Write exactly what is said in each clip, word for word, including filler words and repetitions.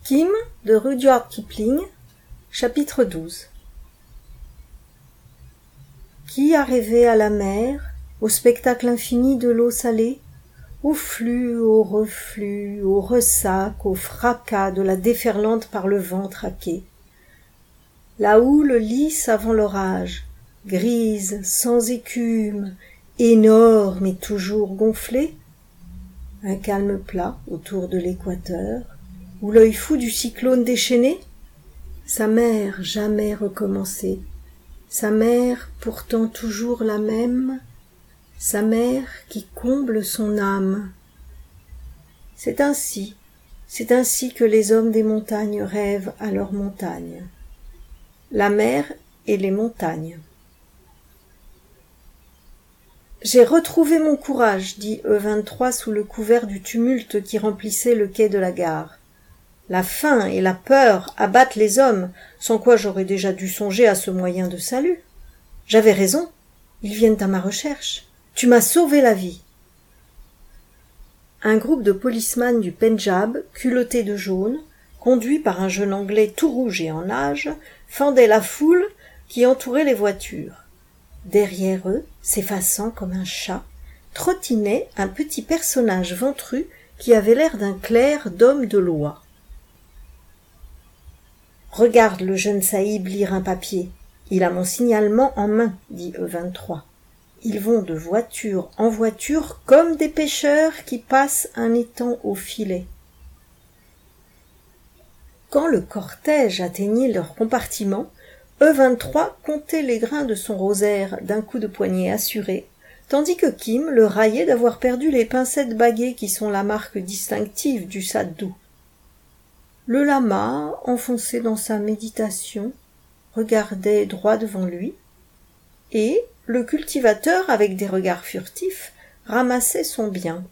Kim de Rudyard Kipling, chapitre douze. Qui a rêvé à la mer, au spectacle infini de l'eau salée, au flux, au reflux, au ressac, au fracas de la déferlante par le vent traqué. La houle lisse avant l'orage, grise, sans écume, énorme et toujours gonflée. Un calme plat autour de l'équateur, où l'œil fou du cyclone déchaîné, sa mère jamais recommencée, sa mère pourtant toujours la même, sa mère qui comble son âme. C'est ainsi, c'est ainsi que les hommes des montagnes rêvent à leur montagne. La mer et les montagnes. J'ai retrouvé mon courage, dit E vingt-trois sous le couvert du tumulte qui remplissait le quai de la gare. La faim et la peur abattent les hommes, sans quoi j'aurais déjà dû songer à ce moyen de salut. J'avais raison, ils viennent à ma recherche. Tu m'as sauvé la vie. Un groupe de policemen du Pendjab, culottés de jaune, conduit par un jeune Anglais tout rouge et en âge, fendait la foule qui entourait les voitures. Derrière eux, s'effaçant comme un chat, trottinait un petit personnage ventru qui avait l'air d'un clerc d'homme de loi. « Regarde le jeune saïb lire un papier. Il a mon signalement en main, dit E vingt-trois. Ils vont de voiture en voiture comme des pêcheurs qui passent un étang au filet. » Quand le cortège atteignit leur compartiment, E vingt-trois comptait les grains de son rosaire d'un coup de poignet assuré, tandis que Kim le raillait d'avoir perdu les pincettes baguées qui sont la marque distinctive du sadhu. Le lama, enfoncé dans sa méditation, regardait droit devant lui, et le cultivateur, avec des regards furtifs, ramassait son bien.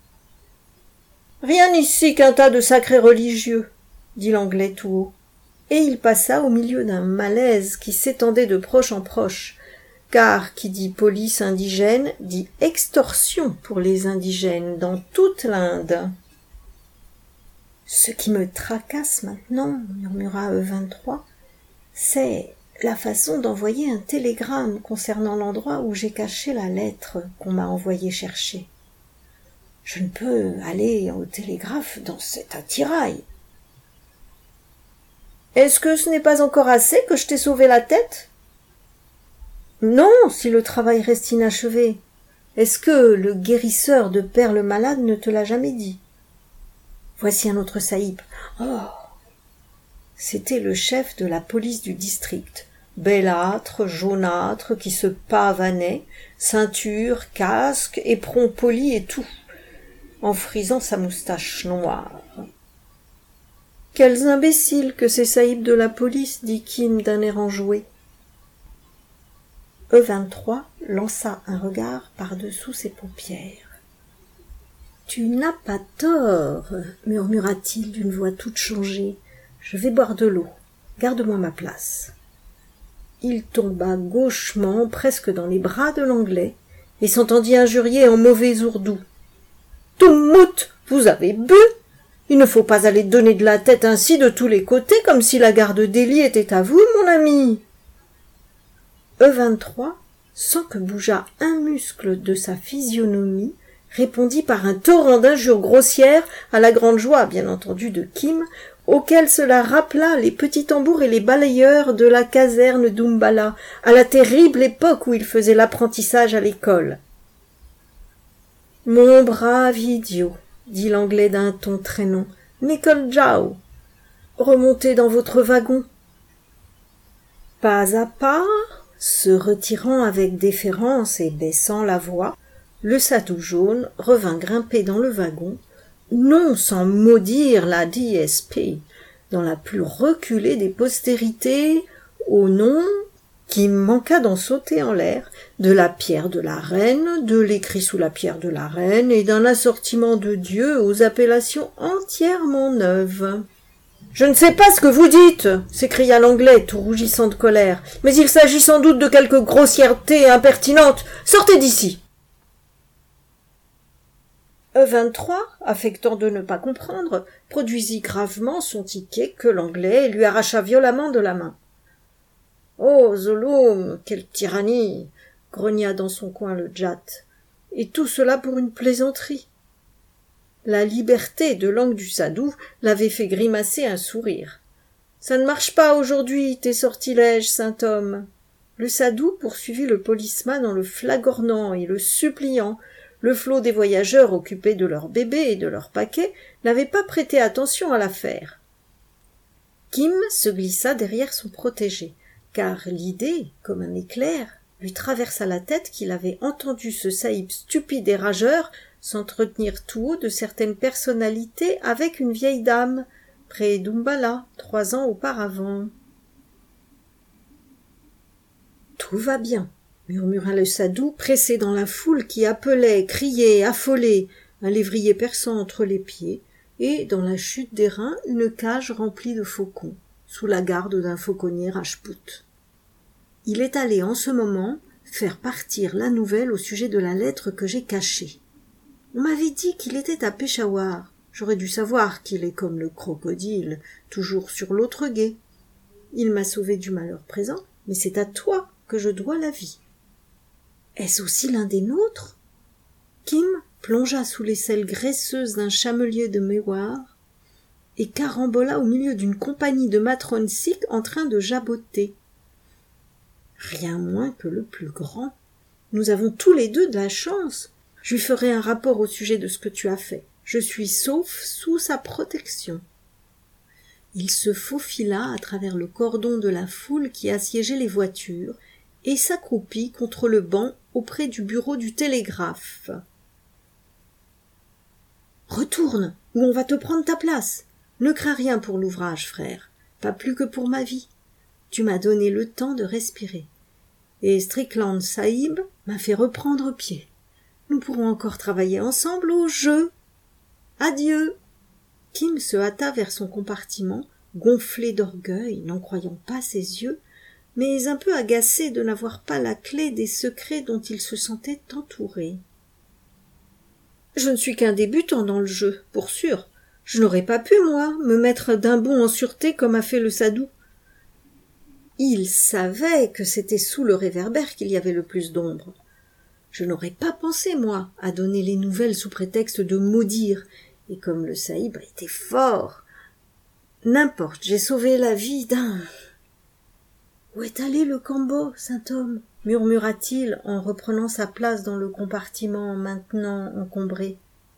« Rien ici qu'un tas de sacrés religieux, » dit l'Anglais tout haut, et il passa au milieu d'un malaise qui s'étendait de proche en proche, car qui dit police indigène dit extorsion pour les indigènes dans toute l'Inde. « Ce qui me tracasse maintenant, » murmura E vingt-trois, « c'est la façon d'envoyer un télégramme concernant l'endroit où j'ai caché la lettre qu'on m'a envoyé chercher. Je ne peux aller au télégraphe dans cet attirail. »« Est-ce que ce n'est pas encore assez que je t'ai sauvé la tête ? » ?»« Non, si le travail reste inachevé. Est-ce que le guérisseur de perles malades ne te l'a jamais dit ? Voici un autre saïb. Oh !» C'était le chef de la police du district, belâtre, jaunâtre, qui se pavanait, ceinture, casque, éperon poli et tout, en frisant sa moustache noire. « Quels imbéciles que ces saïbs de la police, dit Kim d'un air enjoué. E vingt-trois lança un regard par-dessous ses paupières. « Tu n'as pas tort, murmura-t-il d'une voix toute changée. Je vais boire de l'eau. Garde-moi ma place. » Il tomba gauchement, presque dans les bras de l'Anglais, et s'entendit injurier en mauvais ourdou. « Toumout, vous avez bu ? Il ne faut pas aller donner de la tête ainsi de tous les côtés, comme si la garde Delhi était à vous, mon ami. » E vingt-trois, sans que bougeât un muscle de sa physionomie, répondit par un torrent d'injures grossières, à la grande joie, bien entendu, de Kim, auquel cela rappela les petits tambours et les balayeurs de la caserne d'Umballa, à la terrible époque où il faisait l'apprentissage à l'école. « Mon brave idiot, » dit l'Anglais d'un ton traînant, « Nickel Jow, remontez dans votre wagon. » Pas à pas, se retirant avec déférence et baissant la voix, le sadhu jaune revint grimper dans le wagon, non sans maudire la D S P, dans la plus reculée des postérités, au nom, qui manqua d'en sauter en l'air, de la pierre de la reine, de l'écrit sous la pierre de la reine, et d'un assortiment de dieux aux appellations entièrement neuves. « Je ne sais pas ce que vous dites !» s'écria l'Anglais, tout rougissant de colère, « mais il s'agit sans doute de quelque grossièreté impertinente. Sortez d'ici !» E vingt-trois, affectant de ne pas comprendre, produisit gravement son ticket que l'Anglais lui arracha violemment de la main. « Oh, Zoloum, quelle tyrannie !» grogna dans son coin le Djat. « Et tout cela pour une plaisanterie !» La liberté de langue du Sadou l'avait fait grimacer un sourire. « Ça ne marche pas aujourd'hui, tes sortilèges, saint homme !» Le Sadou poursuivit le policeman en le flagornant et le suppliant. Le flot des voyageurs occupés de leurs bébés et de leurs paquets n'avait pas prêté attention à l'affaire. Kim se glissa derrière son protégé, car l'idée, comme un éclair, lui traversa la tête qu'il avait entendu ce saïb stupide et rageur s'entretenir tout haut de certaines personnalités avec une vieille dame, près d'Umballa, trois ans auparavant. « Tout va bien, » murmura le Sadou, pressé dans la foule qui appelait, criait, affolait, un lévrier perçant entre les pieds, et, dans la chute des reins, une cage remplie de faucons, sous la garde d'un fauconnier rajpout. Il est allé en ce moment faire partir la nouvelle au sujet de la lettre que j'ai cachée. On m'avait dit qu'il était à Peshawar. J'aurais dû savoir qu'il est comme le crocodile, toujours sur l'autre gué. Il m'a sauvé du malheur présent, mais c'est à toi que je dois la vie. Est-ce aussi l'un des nôtres? Kim plongea sous les selles graisseuses d'un chamelier de Mewar et carambola au milieu d'une compagnie de matrones sikhs en train de jaboter. Rien moins que le plus grand. Nous avons tous les deux de la chance. Je lui ferai un rapport au sujet de ce que tu as fait. Je suis sauf sous sa protection. Il se faufila à travers le cordon de la foule qui assiégeait les voitures et s'accroupit contre le banc auprès du bureau du télégraphe. « Retourne, ou on va te prendre ta place. Ne crains rien pour l'ouvrage, frère, pas plus que pour ma vie. Tu m'as donné le temps de respirer. Et Strickland Sahib m'a fait reprendre pied. Nous pourrons encore travailler ensemble au jeu. Adieu !» Kim se hâta vers son compartiment, gonflé d'orgueil, n'en croyant pas ses yeux, mais un peu agacé de n'avoir pas la clé des secrets dont il se sentait entouré. « Je ne suis qu'un débutant dans le jeu, pour sûr. Je n'aurais pas pu, moi, me mettre d'un bond en sûreté comme a fait le Sadou. » Il savait que c'était sous le réverbère qu'il y avait le plus d'ombre. Je n'aurais pas pensé, moi, à donner les nouvelles sous prétexte de maudire, et comme le saïb a été fort. N'importe, j'ai sauvé la vie d'un... « Où est allé le Cambo, saint homme ?» murmura-t-il en reprenant sa place dans le compartiment maintenant encombré.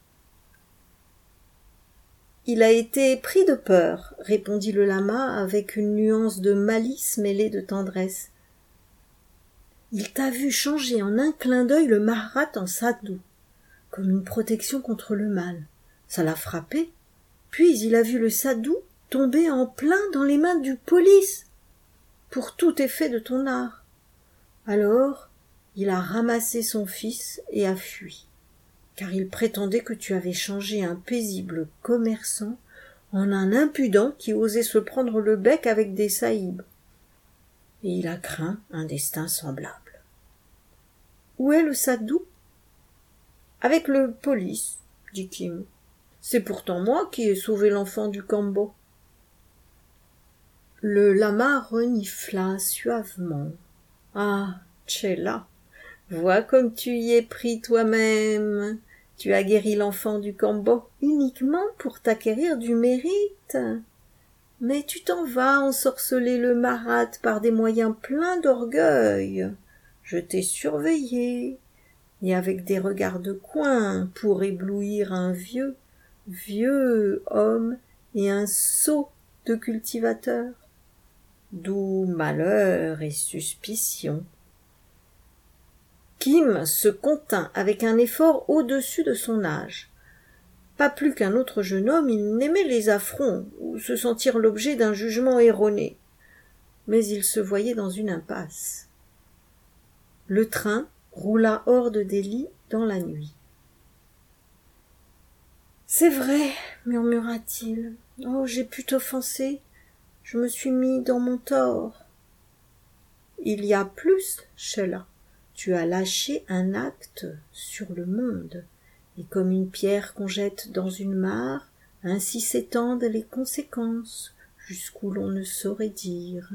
« Il a été pris de peur, » répondit le lama avec une nuance de malice mêlée de tendresse. « Il t'a vu changer en un clin d'œil le Maharat en Sadou, comme une protection contre le mal. Ça l'a frappé. Puis il a vu le Sadou tomber en plein dans les mains du police, pour tout effet de ton art. Alors, il a ramassé son fils et a fui, car il prétendait que tu avais changé un paisible commerçant en un impudent qui osait se prendre le bec avec des saïbs. Et il a craint un destin semblable. Où est le Sadou? Avec le police, dit Kim. C'est pourtant moi qui ai sauvé l'enfant du Cambo. Le lama renifla suavement. Ah, Tchela, vois comme tu y es pris toi-même. Tu as guéri l'enfant du Cambo uniquement pour t'acquérir du mérite. Mais tu t'en vas ensorceler le Marat par des moyens pleins d'orgueil. Je t'ai surveillé, et avec des regards de coin pour éblouir un vieux, vieux homme et un sot de cultivateur. D'où malheur et suspicion. Kim se contint avec un effort au-dessus de son âge. Pas plus qu'un autre jeune homme, il n'aimait les affronts ou se sentir l'objet d'un jugement erroné. Mais il se voyait dans une impasse. Le train roula hors de Delhi dans la nuit. « C'est vrai, murmura-t-il. Oh, j'ai pu t'offenser. Je me suis mis dans mon tort. » Il y a plus, Sheila. Tu as lâché un acte sur le monde, et comme une pierre qu'on jette dans une mare, ainsi s'étendent les conséquences, jusqu'où l'on ne saurait dire.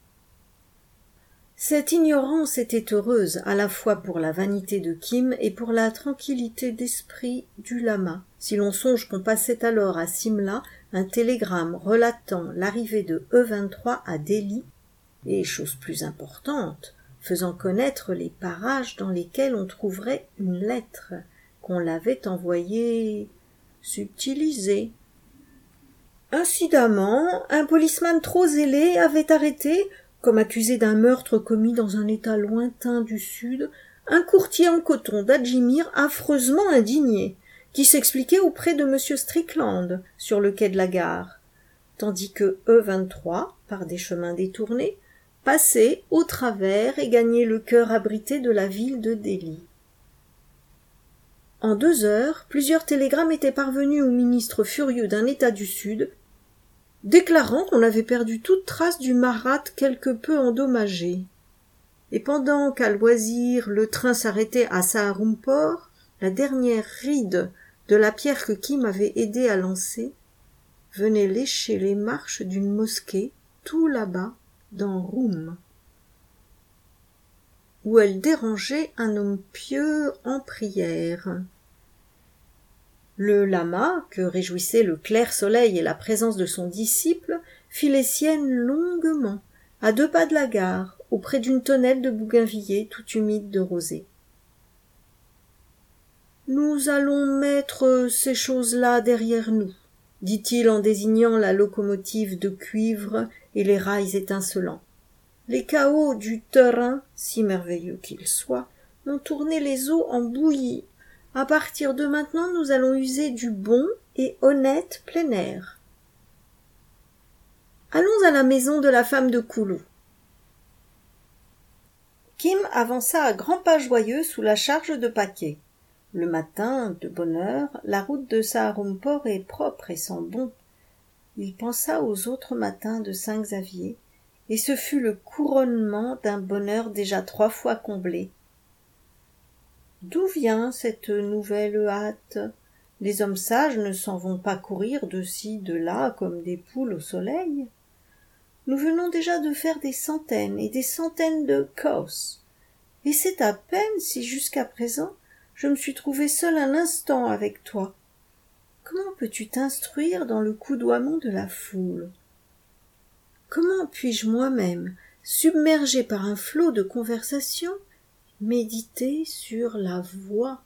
Cette ignorance était heureuse à la fois pour la vanité de Kim et pour la tranquillité d'esprit du lama, si l'on songe qu'on passait alors à Simla un télégramme relatant l'arrivée de E vingt-trois à Delhi, et, chose plus importante, faisant connaître les parages dans lesquels on trouverait une lettre, qu'on l'avait envoyée subtilisée. Incidemment, un policeman trop zélé avait arrêté, comme accusé d'un meurtre commis dans un état lointain du sud, un courtier en coton d'Adjimir affreusement indigné, qui s'expliquait auprès de M. Strickland sur le quai de la gare, tandis que E vingt-trois, par des chemins détournés, passait au travers et gagnait le cœur abrité de la ville de Delhi. En deux heures, plusieurs télégrammes étaient parvenus au ministre furieux d'un État du Sud, déclarant qu'on avait perdu toute trace du Marat quelque peu endommagé. Et pendant qu'à loisir le train s'arrêtait à Saharanpur, la dernière ride de la pierre que Kim avait aidé à lancer venait lécher les marches d'une mosquée tout là-bas dans Roum, où elle dérangeait un homme pieux en prière. Le lama, que réjouissait le clair soleil et la présence de son disciple, fit les siennes longuement, à deux pas de la gare, auprès d'une tonnelle de bougainvilliers tout humide de rosée. « Nous allons mettre ces choses-là derrière nous, » dit-il en désignant la locomotive de cuivre et les rails étincelants. « Les chaos du terrain, si merveilleux qu'ils soient, ont tourné les eaux en bouillie. À partir de maintenant, nous allons user du bon et honnête plein air. Allons à la maison de la femme de Koulou. » Kim avança à grands pas joyeux sous la charge de paquets. Le matin, de bonne heure, la route de Saharanpur est propre et sent bon. Il pensa aux autres matins de Saint-Xavier, et ce fut le couronnement d'un bonheur déjà trois fois comblé. D'où vient cette nouvelle hâte? Les hommes sages ne s'en vont pas courir de ci, de là, comme des poules au soleil. Nous venons déjà de faire des centaines et des centaines de kos, et c'est à peine si jusqu'à présent je me suis trouvé seul un instant avec toi. Comment peux-tu t'instruire dans le coudoiement de la foule? Comment puis-je moi-même, submergé par un flot de conversation, méditer sur la voix?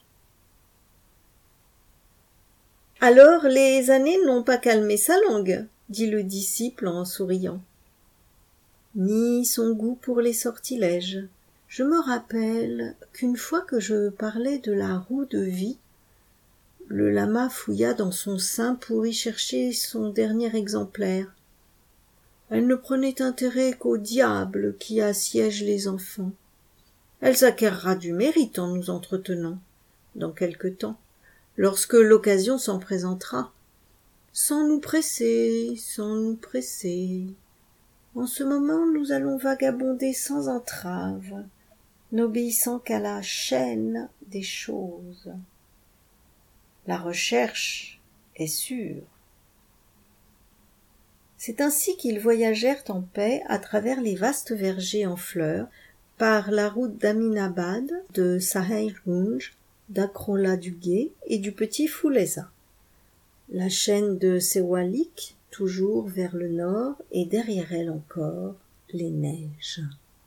Alors les années n'ont pas calmé sa langue, dit le disciple en souriant, ni son goût pour les sortilèges. Je me rappelle qu'une fois que je parlais de la roue de vie, le lama fouilla dans son sein pour y chercher son dernier exemplaire. Elle ne prenait intérêt qu'au diable qui assiège les enfants. Elle s'acquérera du mérite en nous entretenant, dans quelque temps, lorsque l'occasion s'en présentera, sans nous presser, sans nous presser. En ce moment, nous allons vagabonder sans entrave, n'obéissant qu'à la chaîne des choses. La recherche est sûre. C'est ainsi qu'ils voyagèrent en paix à travers les vastes vergers en fleurs, par la route d'Aminabad, de Sahailgunj, d'Akrola du Gué et du petit Fouleza. La chaîne de Sewalik, toujours vers le nord, et derrière elle encore, les neiges.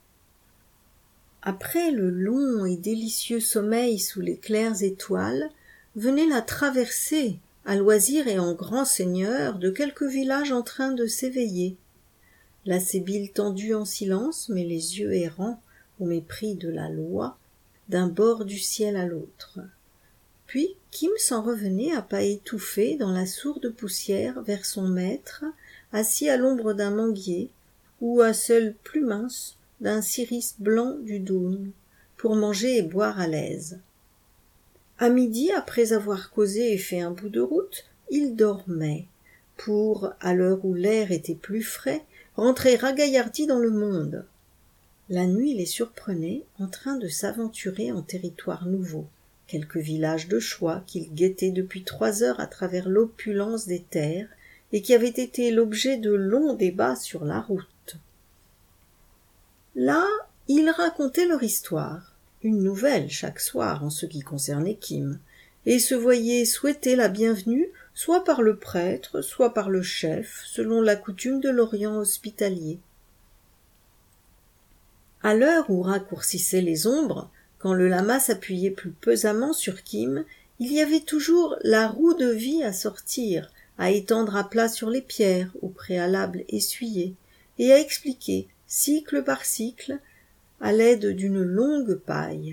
Après le long et délicieux sommeil sous les claires étoiles, venait la traversée, à loisir et en grand seigneur, de quelques villages en train de s'éveiller. La sébile tendue en silence, mais les yeux errants, au mépris de la loi, d'un bord du ciel à l'autre. Puis Kim s'en revenait à pas étouffés dans la sourde poussière vers son maître, assis à l'ombre d'un manguier, ou à celle plus mince d'un ciris blanc du Doubs, pour manger et boire à l'aise. À midi, après avoir causé et fait un bout de route, il dormait, pour, à l'heure où l'air était plus frais, rentrer ragaillardi dans le monde. La nuit les surprenait en train de s'aventurer en territoire nouveau, quelques villages de choix qu'il guettait depuis trois heures à travers l'opulence des terres et qui avaient été l'objet de longs débats sur la route. Là, ils racontaient leur histoire, une nouvelle chaque soir en ce qui concernait Kim, et se voyaient souhaiter la bienvenue soit par le prêtre, soit par le chef, selon la coutume de l'Orient hospitalier. À l'heure où raccourcissaient les ombres, quand le lama s'appuyait plus pesamment sur Kim, il y avait toujours la roue de vie à sortir, à étendre à plat sur les pierres, au préalable essuyées, et à expliquer, cycle par cycle, à l'aide d'une longue paille.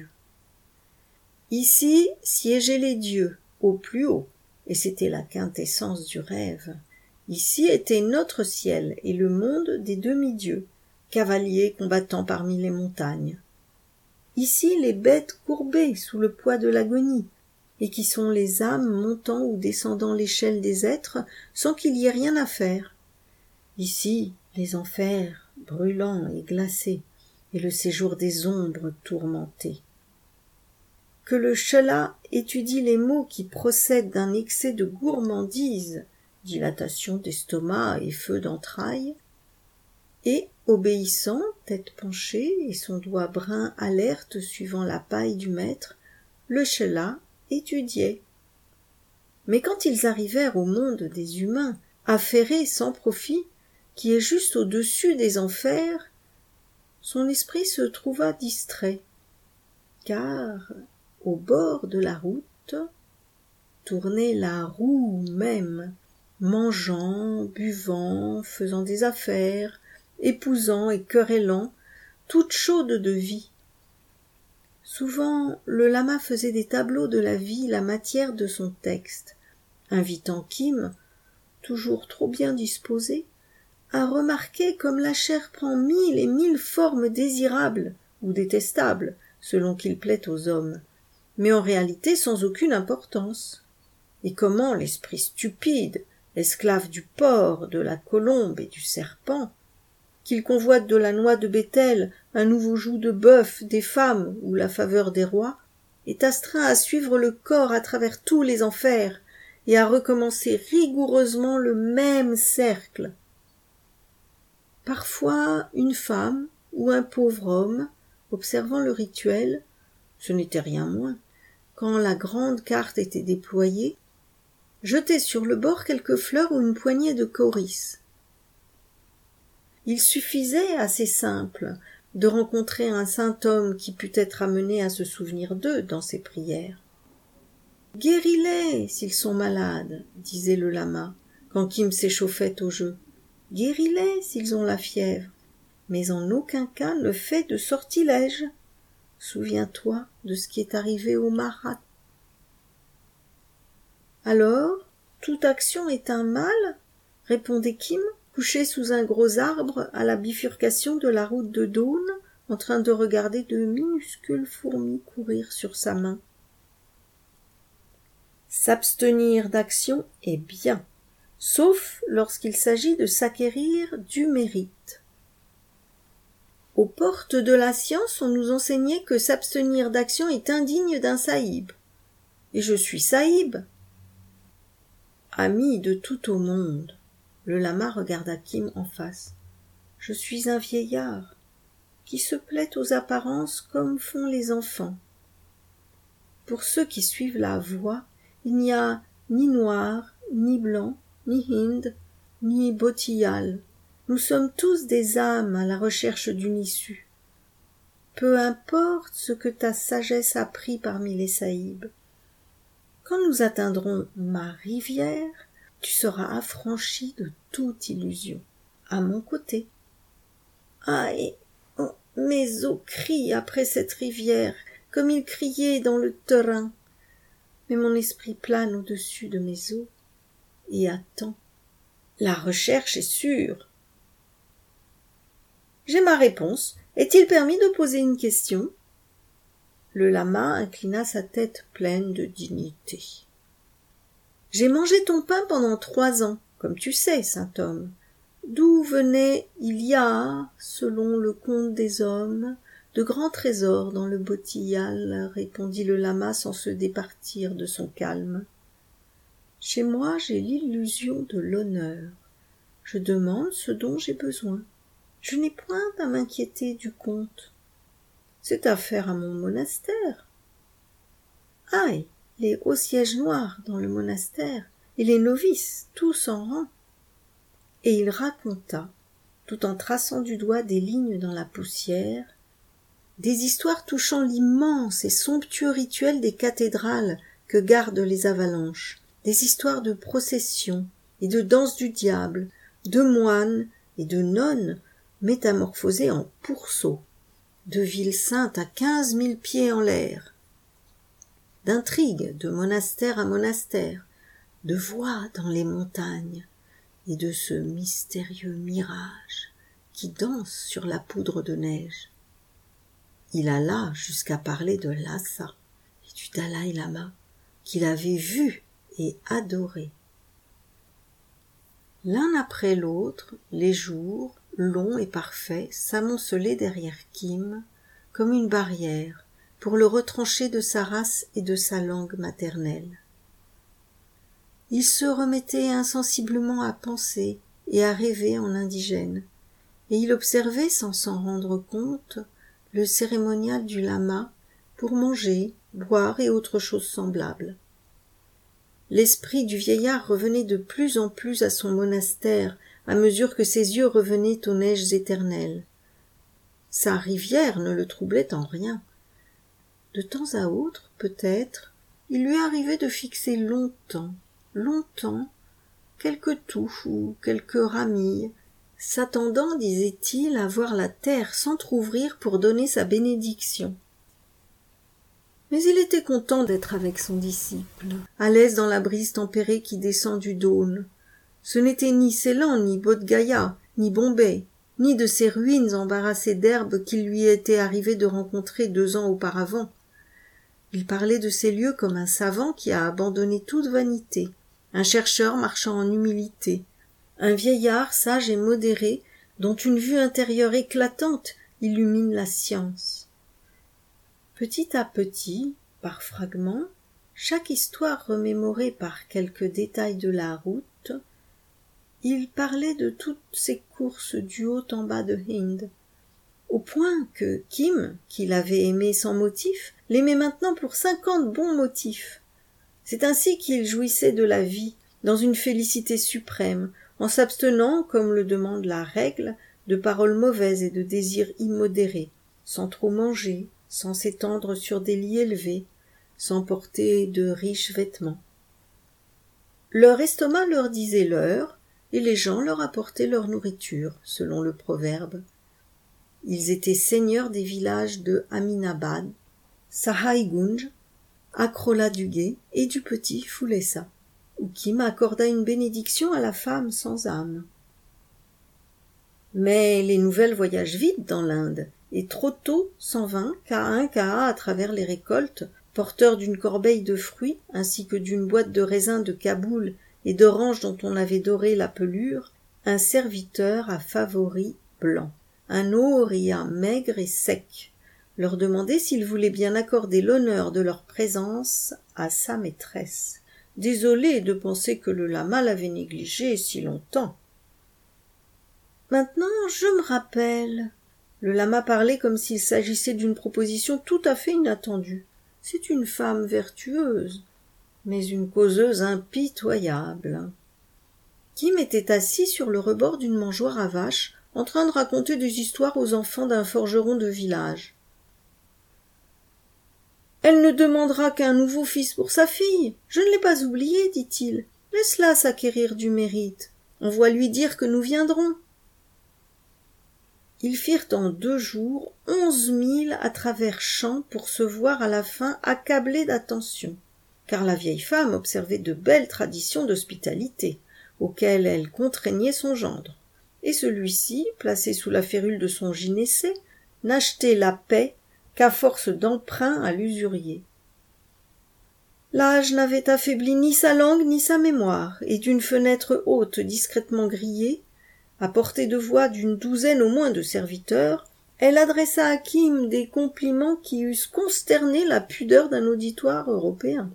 Ici siégeaient les dieux, au plus haut, et c'était la quintessence du rêve. Ici était notre ciel et le monde des demi-dieux, cavaliers combattant parmi les montagnes. Ici les bêtes courbées sous le poids de l'agonie, et qui sont les âmes montant ou descendant l'échelle des êtres sans qu'il y ait rien à faire. Ici les enfers brûlants et glacés, et le séjour des ombres tourmentées. Que le Shela étudie les maux qui procèdent d'un excès de gourmandise, dilatation d'estomac et feu d'entrailles, et, obéissant, tête penchée et son doigt brun alerte suivant la paille du maître, le Shela étudiait. Mais quand ils arrivèrent au monde des humains, affairés sans profit, qui est juste au-dessus des enfers, son esprit se trouva distrait, car, au bord de la route, tournait la roue même, mangeant, buvant, faisant des affaires, épousant et querellant, toute chaude de vie. Souvent, le lama faisait des tableaux de la vie la matière de son texte, invitant Kim, toujours trop bien disposé, à remarquer comme la chair prend mille et mille formes désirables ou détestables, selon qu'il plaît aux hommes, mais en réalité sans aucune importance, et comment l'esprit stupide, esclave du porc, de la colombe et du serpent, qu'il convoite de la noix de Béthel un nouveau joug de bœuf des femmes ou la faveur des rois, est astreint à suivre le corps à travers tous les enfers et à recommencer rigoureusement le même cercle. Parfois une femme ou un pauvre homme, observant le rituel, ce n'était rien moins, quand la grande carte était déployée, jetait sur le bord quelques fleurs ou une poignée de coris. Il suffisait, assez simple, de rencontrer un saint homme qui pût être amené à se souvenir d'eux dans ses prières. « Guéris-les s'ils sont malades, » disait le lama, quand Kim s'échauffait au jeu. « Guéris-les s'ils ont la fièvre, mais en aucun cas ne fais de sortilège. Souviens-toi de ce qui est arrivé au Marat. » Alors, toute action est un mal, répondait Kim, couché sous un gros arbre à la bifurcation de la route de Dawn, en train de regarder de minuscules fourmis courir sur sa main. S'abstenir d'action est bien, sauf lorsqu'il s'agit de s'acquérir du mérite. Aux portes de la science, on nous enseignait que s'abstenir d'action est indigne d'un saïb. Et je suis saïb. Ami de tout au monde, le lama regarda Kim en face. Je suis un vieillard qui se plaît aux apparences comme font les enfants. Pour ceux qui suivent la voie, il n'y a ni noir, ni blanc, ni hind, ni botillal. Nous sommes tous des âmes à la recherche d'une issue. Peu importe ce que ta sagesse a pris parmi les saïbs. Quand nous atteindrons ma rivière, tu seras affranchi de toute illusion, à mon côté. Ah, et oh, mes os crient après cette rivière, comme ils criaient dans le terrain. Mais mon esprit plane au-dessus de mes os et attend. La recherche est sûre. J'ai ma réponse. Est-il permis de poser une question? Le lama inclina sa tête pleine de dignité. J'ai mangé ton pain pendant trois ans, comme tu sais, saint homme. D'où venait il y a, selon le conte des hommes, de grands trésors dans le Botiyal, répondit le lama sans se départir de son calme. Chez moi, j'ai l'illusion de l'honneur. Je demande ce dont j'ai besoin. Je n'ai point à m'inquiéter du compte. C'est affaire à mon monastère. Aïe, les hauts sièges noirs dans le monastère, et les novices, tous en rang. Et il raconta, tout en traçant du doigt des lignes dans la poussière, des histoires touchant l'immense et somptueux rituel des cathédrales que gardent les avalanches, des histoires de processions et de danses du diable, de moines et de nonnes métamorphosés en pourceaux, de villes saintes à quinze mille pieds en l'air, d'intrigues de monastère à monastère, de voix dans les montagnes, et de ce mystérieux mirage qui danse sur la poudre de neige. Il alla jusqu'à parler de Lhasa et du Dalai Lama, qu'il avait vu et adoré. L'un après l'autre, les jours, longs et parfaits, s'amoncelaient derrière Kim comme une barrière pour le retrancher de sa race et de sa langue maternelle. Il se remettait insensiblement à penser et à rêver en indigène, et il observait sans s'en rendre compte le cérémonial du lama pour manger, boire et autres choses semblables. L'esprit du vieillard revenait de plus en plus à son monastère à mesure que ses yeux revenaient aux neiges éternelles. Sa rivière ne le troublait en rien. De temps à autre, peut-être, il lui arrivait de fixer longtemps, longtemps, quelque touffe ou quelque ramille, s'attendant, disait-il, à voir la terre s'entr'ouvrir pour donner sa bénédiction. Mais il était content d'être avec son disciple, à l'aise dans la brise tempérée qui descend du Dône. Ce n'était ni Ceylan, ni Bodh Gaya, ni Bombay, ni de ces ruines embarrassées d'herbes qu'il lui était arrivé de rencontrer deux ans auparavant. Il parlait de ces lieux comme un savant qui a abandonné toute vanité, un chercheur marchant en humilité, un vieillard sage et modéré dont une vue intérieure éclatante illumine la science. Petit à petit, par fragments, chaque histoire remémorée par quelques détails de la route, il parlait de toutes ces courses du haut en bas de Hind, au point que Kim, qui l'avait aimé sans motif, l'aimait maintenant pour cinquante bons motifs. C'est ainsi qu'il jouissait de la vie, dans une félicité suprême, en s'abstenant, comme le demande la règle, de paroles mauvaises et de désirs immodérés, sans trop manger, sans s'étendre sur des lits élevés, sans porter de riches vêtements. Leur estomac leur disait l'heure, et les gens leur apportaient leur nourriture, selon le proverbe. Ils étaient seigneurs des villages de Aminabad, Sahaigunj, Akrola-Duguay et du petit Phulessa, où Kim accorda une bénédiction à la femme sans âme. Mais les nouvelles voyagent vite dans l'Inde, et trop tôt s'en vint qu'à un qu'à à travers les récoltes, porteur d'une corbeille de fruits ainsi que d'une boîte de raisins de Kaboul et d'oranges dont on avait doré la pelure, un serviteur à favoris blancs, un ohoria maigre et sec, leur demandait s'ils voulaient bien accorder l'honneur de leur présence à sa maîtresse, désolé de penser que le lama l'avait négligé si longtemps. Maintenant, je me rappelle. Le lama parlait comme s'il s'agissait d'une proposition tout à fait inattendue. C'est une femme vertueuse, mais une causeuse impitoyable. Kim était assis sur le rebord d'une mangeoire à vaches, en train de raconter des histoires aux enfants d'un forgeron de village. « Elle ne demandera qu'un nouveau fils pour sa fille. Je ne l'ai pas oublié, dit-il. Laisse-la s'acquérir du mérite. On va lui dire que nous viendrons. » Ils firent en deux jours onze milles à travers champs pour se voir à la fin accablés d'attention, car la vieille femme observait de belles traditions d'hospitalité, auxquelles elle contraignait son gendre, et celui-ci, placé sous la férule de son gynécée, n'achetait la paix qu'à force d'emprunt à l'usurier. L'âge n'avait affaibli ni sa langue ni sa mémoire, et d'une fenêtre haute discrètement grillée, à portée de voix d'une douzaine au moins de serviteurs, Elle adressa à Kim des compliments qui eussent consterné la pudeur d'un auditoire européen.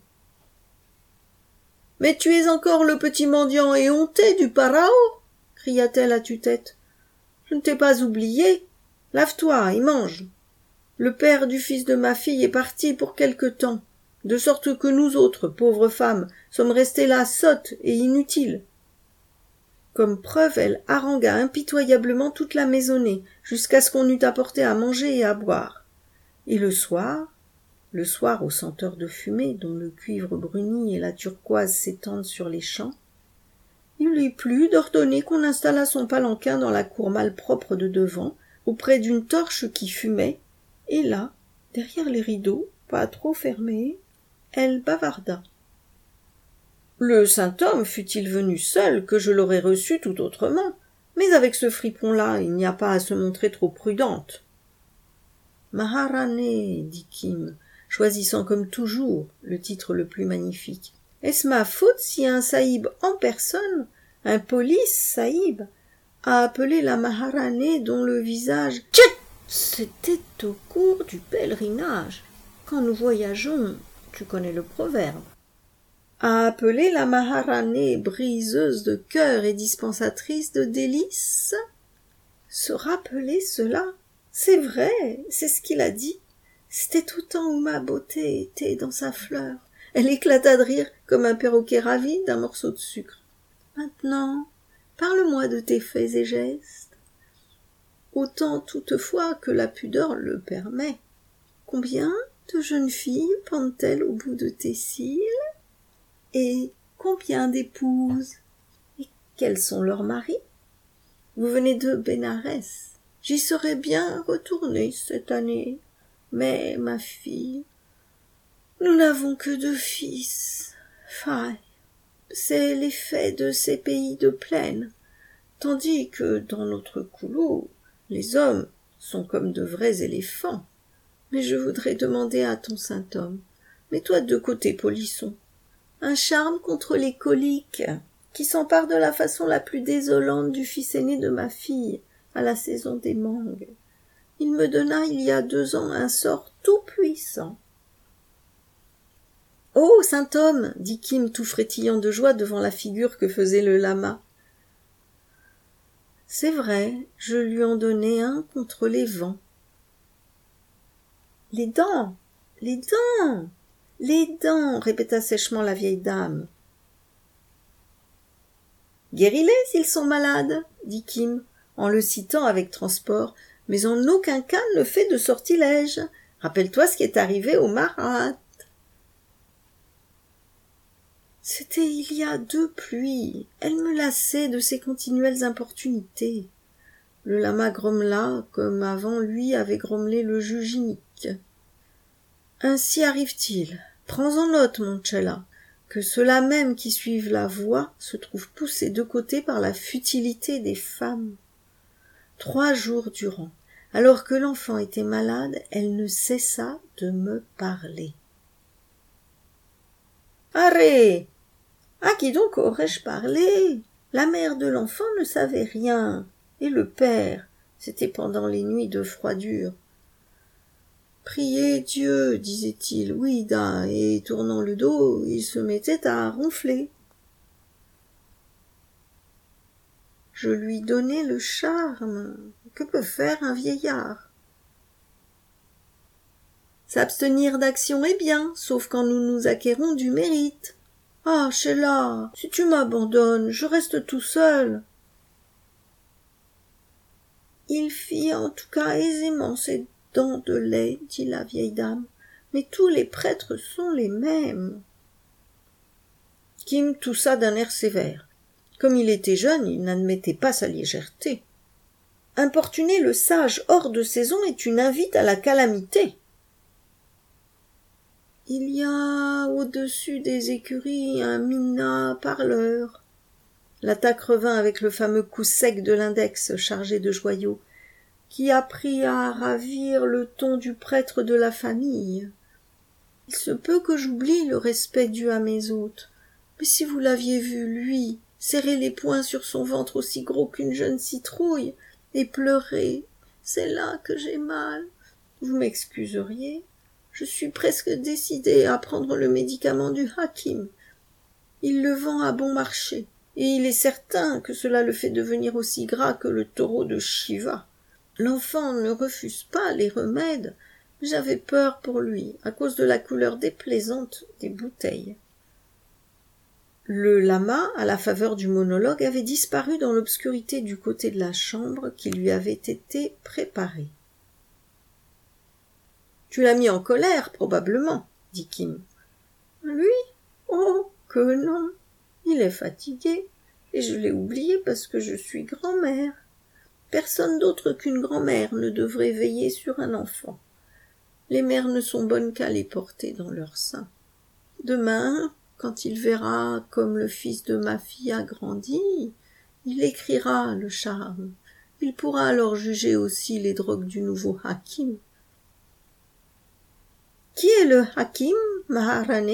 « Mais tu es encore le petit mendiant éhonté du Parao » cria-t-elle à tue-tête. « Je ne t'ai pas oublié. Lave-toi et mange. Le père du fils de ma fille est parti pour quelque temps, de sorte que nous autres, pauvres femmes, sommes restées là sottes et inutiles. » Comme preuve, elle harangua impitoyablement toute la maisonnée, jusqu'à ce qu'on eût apporté à manger et à boire. Et le soir, le soir aux senteurs de fumée, dont le cuivre bruni et la turquoise s'étendent sur les champs, il lui plut d'ordonner qu'on installât son palanquin dans la cour malpropre de devant, auprès d'une torche qui fumait, et là, derrière les rideaux, pas trop fermés, elle bavarda. Le saint homme fût-il venu seul, que je l'aurais reçu tout autrement, mais avec ce fripon-là, il n'y a pas à se montrer trop prudente. Maharane, dit Kim, choisissant comme toujours le titre le plus magnifique. Est-ce ma faute si un saïb en personne, un police saïb, a appelé la Maharane dont le visage... Tchut ! C'était au cours du pèlerinage. Quand nous voyageons, tu connais le proverbe, a appelé la Maharane briseuse de cœur et dispensatrice de délices. Se rappeler cela, c'est vrai, c'est ce qu'il a dit. C'était au temps où ma beauté était dans sa fleur. Elle éclata de rire comme un perroquet ravi d'un morceau de sucre. Maintenant, parle-moi de tes faits et gestes. Autant toutefois que la pudeur le permet. Combien de jeunes filles pendent-elles au bout de tes cils? Et combien d'épouses? Et quels sont leurs maris? Vous venez de Bénarès. J'y serais bien retournée cette année. Mais, ma fille, nous n'avons que deux fils. Faille, c'est l'effet de ces pays de plaine. Tandis que dans notre couloir, les hommes sont comme de vrais éléphants. Mais je voudrais demander à ton saint homme, mets-toi de côté, polisson, un charme contre les coliques, qui s'emparent de la façon la plus désolante du fils aîné de ma fille, à la saison des mangues. Il me donna il y a deux ans un sort tout puissant. « Oh, saint homme !» dit Kim tout frétillant de joie devant la figure que faisait le lama. « C'est vrai, je lui en donnai un contre les vents. »« Les dents, les dents, les dents !» répéta sèchement la vieille dame. « Guéris-les s'ils sont malades, » dit Kim, en le citant avec transport, mais en aucun cas ne fait de sortilège. Rappelle-toi ce qui est arrivé au Marat. C'était il y a deux pluies. Elle me lassait de ses continuelles importunités. Le lama grommela, comme avant lui avait grommelé le juge inique. Ainsi arrive-t-il, prends en note, mon Tchela, que ceux-là même qui suivent la voie se trouvent poussés de côté par la futilité des femmes. Trois jours durant, alors que l'enfant était malade, elle ne cessa de me parler. « Arrête ! À qui donc aurais-je parlé ? La mère de l'enfant ne savait rien, et le père, c'était pendant les nuits de froidure. « Priez Dieu, disait-il, ouïda, et tournant le dos, il se mettait à ronfler. Je lui donnai le charme. Que peut faire un vieillard ? S'abstenir d'action est bien, sauf quand nous nous acquérons du mérite. Ah, Sheila, si tu m'abandonnes, je reste tout seul. Il fit en tout cas aisément ses dents de lait, dit la vieille dame, mais tous les prêtres sont les mêmes. Kim toussa d'un air sévère. Comme il était jeune, il n'admettait pas sa légèreté. Importuner le sage hors de saison est une invite à la calamité. Il y a au-dessus des écuries un mina parleur. L'attaque revint avec le fameux coup sec de l'index chargé de joyaux, qui apprit à ravir le ton du prêtre de la famille. Il se peut que j'oublie le respect dû à mes hôtes, mais si vous l'aviez vu, lui, serrer les poings sur son ventre aussi gros qu'une jeune citrouille, et pleurer, c'est là que j'ai mal. Vous m'excuseriez, je suis presque décidée à prendre le médicament du Hakim. Il le vend à bon marché, et il est certain que cela le fait devenir aussi gras que le taureau de Shiva. L'enfant ne refuse pas les remèdes. J'avais peur pour lui, à cause de la couleur déplaisante des bouteilles. Le lama, à la faveur du monologue, avait disparu dans l'obscurité du côté de la chambre qui lui avait été préparée. « Tu l'as mis en colère, probablement, » dit Kim. « Lui ? Oh, que non. Il est fatigué, et je l'ai oublié parce que je suis grand-mère. Personne d'autre qu'une grand-mère ne devrait veiller sur un enfant. Les mères ne sont bonnes qu'à les porter dans leur sein. Demain, quand il verra comme le fils de ma fille a grandi, il écrira le charme. Il pourra alors juger aussi les drogues du nouveau Hakim. »« Qui est le Hakim, Maharani ?»«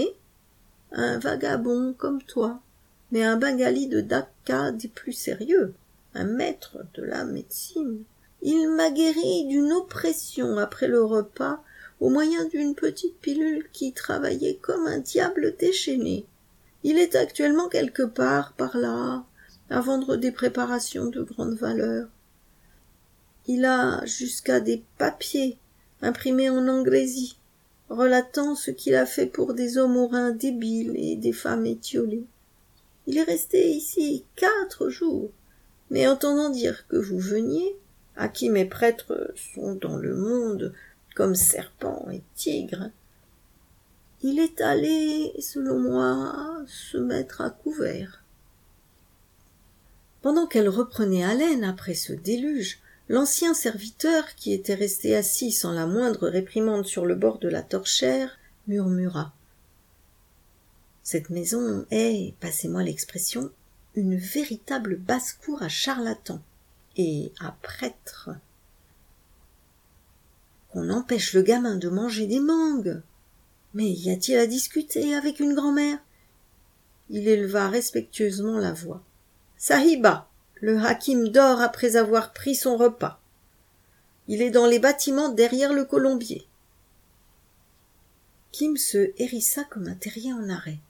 Un vagabond comme toi, mais un bengali de Dacca des plus sérieux, un maître de la médecine. Il m'a guéri d'une oppression après le repas au moyen d'une petite pilule qui travaillait comme un diable déchaîné. Il est actuellement quelque part par là, à vendre des préparations de grande valeur. Il a jusqu'à des papiers imprimés en angrésie, relatant ce qu'il a fait pour des hommes aux reins débiles et des femmes étiolées. Il est resté ici quatre jours, mais entendant dire que vous veniez, à qui mes prêtres sont dans le monde comme serpents et tigres, il est allé, selon moi, se mettre à couvert. » Pendant qu'elle reprenait haleine après ce déluge, l'ancien serviteur, qui était resté assis sans la moindre réprimande sur le bord de la torchère, murmura. « Cette maison est, passez-moi l'expression, une véritable basse-cour à charlatans et à prêtres. Qu'on empêche le gamin de manger des mangues. Mais y a-t-il à discuter avec une grand-mère ?» Il éleva respectueusement la voix. « Sahiba, le Hakim dort après avoir pris son repas. Il est dans les bâtiments derrière le colombier. » Kim se hérissa comme un terrier en arrêt.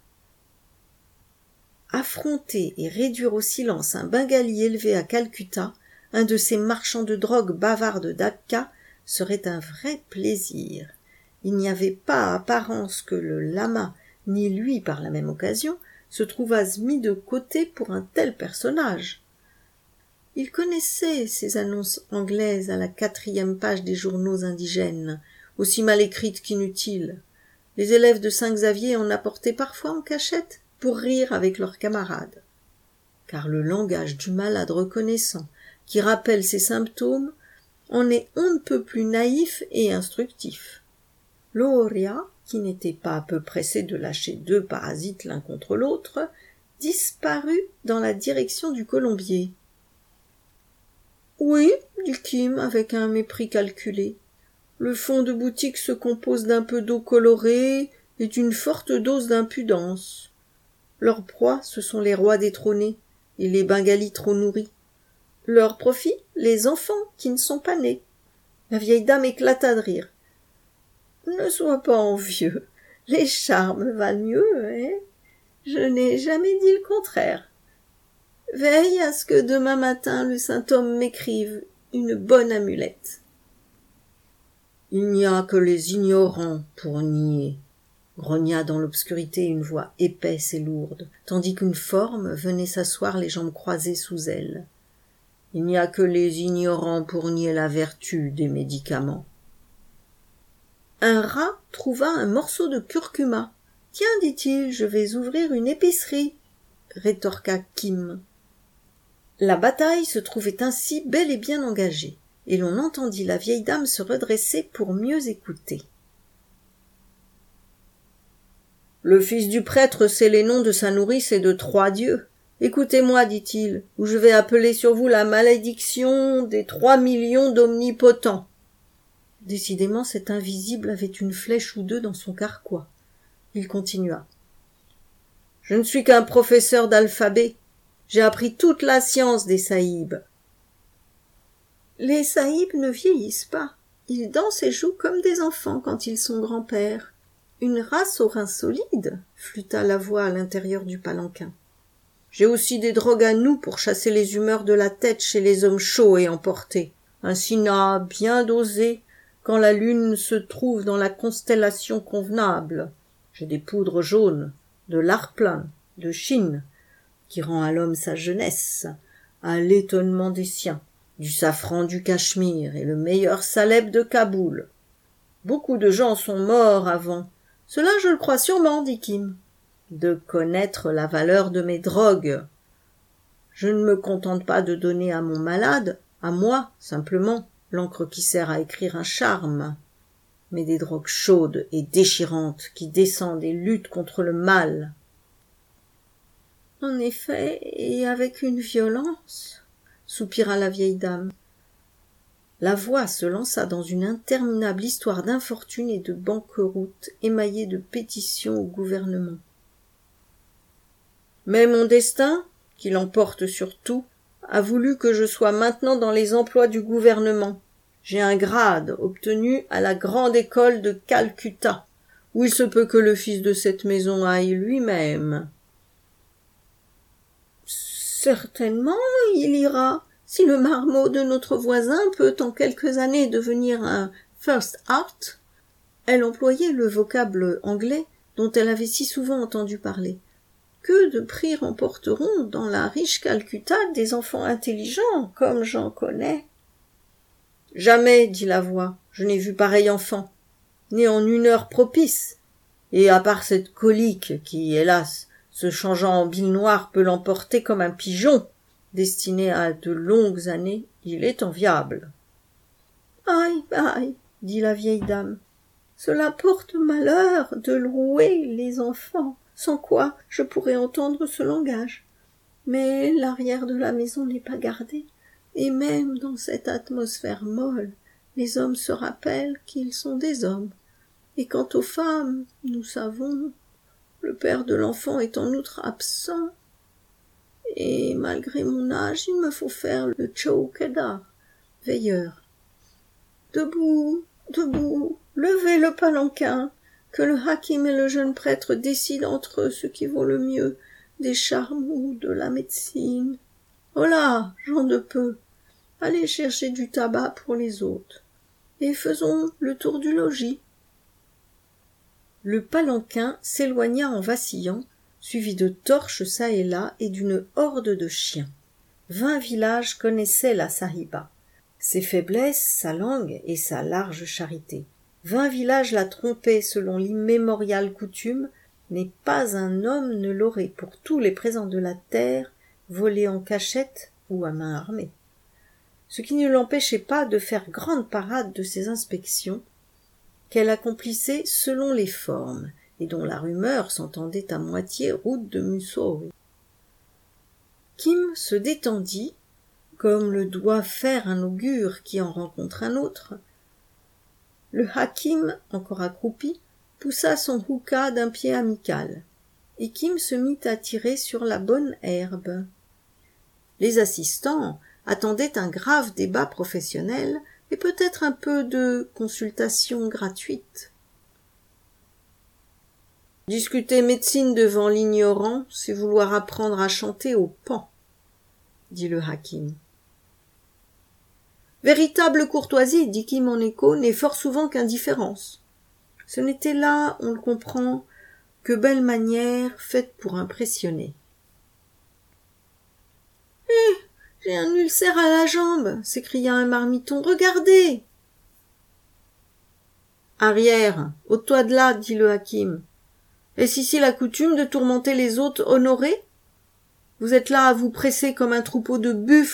Affronter et réduire au silence un bengali élevé à Calcutta, un de ces marchands de drogue bavards de Dacca, serait un vrai plaisir. Il n'y avait pas apparence que le lama, ni lui par la même occasion, se trouvassent mis de côté pour un tel personnage. Il connaissait ces annonces anglaises à la quatrième page des journaux indigènes, aussi mal écrites qu'inutiles. Les élèves de Saint-Xavier en apportaient parfois en cachette pour rire avec leurs camarades. Car le langage du malade reconnaissant, qui rappelle ses symptômes, en est on ne peut plus naïf et instructif. Lauria, qui n'était pas peu pressé de lâcher deux parasites l'un contre l'autre, disparut dans la direction du colombier. « Oui, dit Kim avec un mépris calculé. Le fond de boutique se compose d'un peu d'eau colorée et d'une forte dose d'impudence. Leur proie, ce sont les rois détrônés et les bengalis trop nourris. Leur profit, les enfants qui ne sont pas nés. » La vieille dame éclata de rire. « Ne sois pas envieux, les charmes valent mieux, hein ? Je n'ai jamais dit le contraire. Veille à ce que demain matin le saint homme m'écrive une bonne amulette. »« Il n'y a que les ignorants pour nier, » grogna dans l'obscurité une voix épaisse et lourde, tandis qu'une forme venait s'asseoir les jambes croisées sous elle. « Il n'y a que les ignorants pour nier la vertu des médicaments. » Un rat trouva un morceau de curcuma. « Tiens, dit-il, je vais ouvrir une épicerie, » rétorqua Kim. La bataille se trouvait ainsi bel et bien engagée, et l'on entendit la vieille dame se redresser pour mieux écouter. « Le fils du prêtre sait les noms de sa nourrice et de trois dieux. Écoutez-moi, dit-il, ou je vais appeler sur vous la malédiction des trois millions d'omnipotents. » Décidément, cet invisible avait une flèche ou deux dans son carquois. Il continua. « Je ne suis qu'un professeur d'alphabet. J'ai appris toute la science des saïbes. » Les saïbs ne vieillissent pas. Ils dansent et jouent comme des enfants quand ils sont grands-pères. Une race aux reins solides, flûta la voix à l'intérieur du palanquin. J'ai aussi des drogues à nous pour chasser les humeurs de la tête chez les hommes chauds et emportés. Un sina bien dosé, quand la lune se trouve dans la constellation convenable. J'ai des poudres jaunes, de l'arplan, de Chine, qui rend à l'homme sa jeunesse, à l'étonnement des siens, du safran du Cachemire et le meilleur salep de Kaboul. Beaucoup de gens sont morts avant. Cela je le crois sûrement, dit Kim. De connaître la valeur de mes drogues. Je ne me contente pas de donner à mon malade, à moi, simplement, l'encre qui sert à écrire un charme, mais des drogues chaudes et déchirantes qui descendent et luttent contre le mal. En effet, et avec une violence, soupira la vieille dame. La voix se lança dans une interminable histoire d'infortune et de banqueroute émaillée de pétitions au gouvernement. Mais mon destin, qui l'emporte sur tout, a voulu que je sois maintenant dans les emplois du gouvernement. J'ai un grade obtenu à la grande école de Calcutta, où il se peut que le fils de cette maison aille lui-même. Certainement, il ira. Si le marmot de notre voisin peut en quelques années devenir un first art, elle employait le vocable anglais dont elle avait si souvent entendu parler. Que de prix remporteront dans la riche Calcutta des enfants intelligents, comme j'en connais. Jamais, dit la voix, je n'ai vu pareil enfant, né en une heure propice, et à part cette colique qui, hélas, se changeant en bile noire peut l'emporter comme un pigeon, destiné à de longues années, il est enviable. Aïe, aïe, dit la vieille dame, cela porte malheur de louer les enfants, sans quoi je pourrais entendre ce langage. Mais l'arrière de la maison n'est pas gardé, et même dans cette atmosphère molle, les hommes se rappellent qu'ils sont des hommes. Et quant aux femmes, nous savons, le père de l'enfant est en outre absent, et malgré mon âge, il me faut faire le chowkeda, veilleur. Debout, debout, levez le palanquin, que le hakim et le jeune prêtre décident entre eux ce qui vaut le mieux, des charmes ou de la médecine. Holà, gens de peu, allez chercher du tabac pour les hôtes, et faisons le tour du logis. Le palanquin s'éloigna en vacillant, suivi de torches çà et là et d'une horde de chiens. Vingt villages connaissaient la sahiba, ses faiblesses, sa langue et sa large charité. Vingt villages la trompaient selon l'immémoriale coutume, mais pas un homme ne l'aurait, pour tous les présents de la terre, volé en cachette ou à main armée. Ce qui ne l'empêchait pas de faire grande parade de ses inspections, qu'elle accomplissait selon les formes, et dont la rumeur s'entendait à moitié route de Mussoorie. Kim se détendit, comme le doit faire un augure qui en rencontre un autre. Le hakim, encore accroupi, poussa son hookah d'un pied amical, et Kim se mit à tirer sur la bonne herbe. Les assistants attendaient un grave débat professionnel et peut-être un peu de consultation gratuite. Discuter médecine devant l'ignorant, c'est vouloir apprendre à chanter au pan, dit le hakim. Véritable courtoisie, dit Kim en écho, n'est fort souvent qu'indifférence. Ce n'était là, on le comprend, que belle manière faite pour impressionner. « Eh, j'ai un ulcère à la jambe !» s'écria un marmiton. « Regardez !»« Arrière, ôte-toi de là, dit le hakim. Est-ce ici la coutume de tourmenter les hôtes honorés? Vous êtes là à vous presser comme un troupeau de buffles. »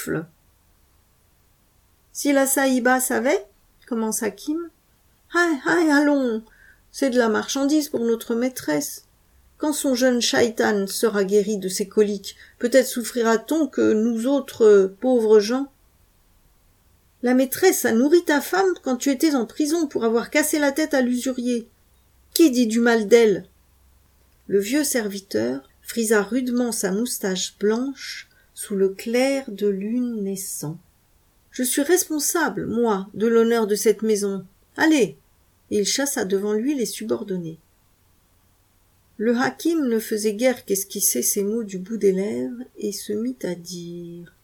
Si la sahiba savait, commença Kim. Aïe, aïe, allons, c'est de la marchandise pour notre maîtresse. Quand son jeune chaïtan sera guéri de ses coliques, peut-être souffrira-t-on que nous autres euh, pauvres gens. La maîtresse a nourri ta femme quand tu étais en prison pour avoir cassé la tête à l'usurier. Qui dit du mal d'elle? Le vieux serviteur frisa rudement sa moustache blanche sous le clair de lune naissant. Je suis responsable, moi, de l'honneur de cette maison. Allez !» Et il chassa devant lui les subordonnés. Le hakim ne faisait guère qu'esquisser ces mots du bout des lèvres et se mit à dire: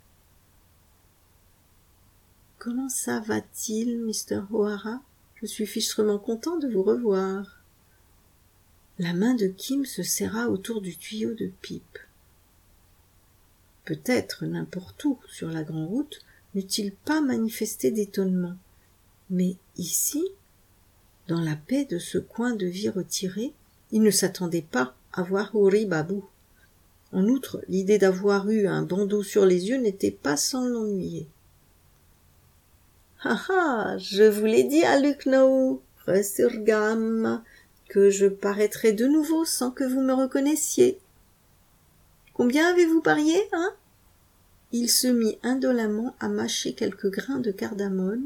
« Comment ça va-t-il, mister O'Hara? Je suis fichtrement content de vous revoir. » La main de Kim se serra autour du tuyau de pipe. Peut-être, n'importe où, sur la grande route, n'eût-il pas manifesté d'étonnement. Mais ici, dans la paix de ce coin de vie retiré, il ne s'attendait pas à voir Huri Babu. En outre, l'idée d'avoir eu un bandeau sur les yeux n'était pas sans l'ennuyer. « Ah ah, je vous l'ai dit à Lucknow, Resurgam, que je paraîtrais de nouveau sans que vous me reconnaissiez. Combien avez-vous parié, hein ?» Il se mit indolemment à mâcher quelques grains de cardamone,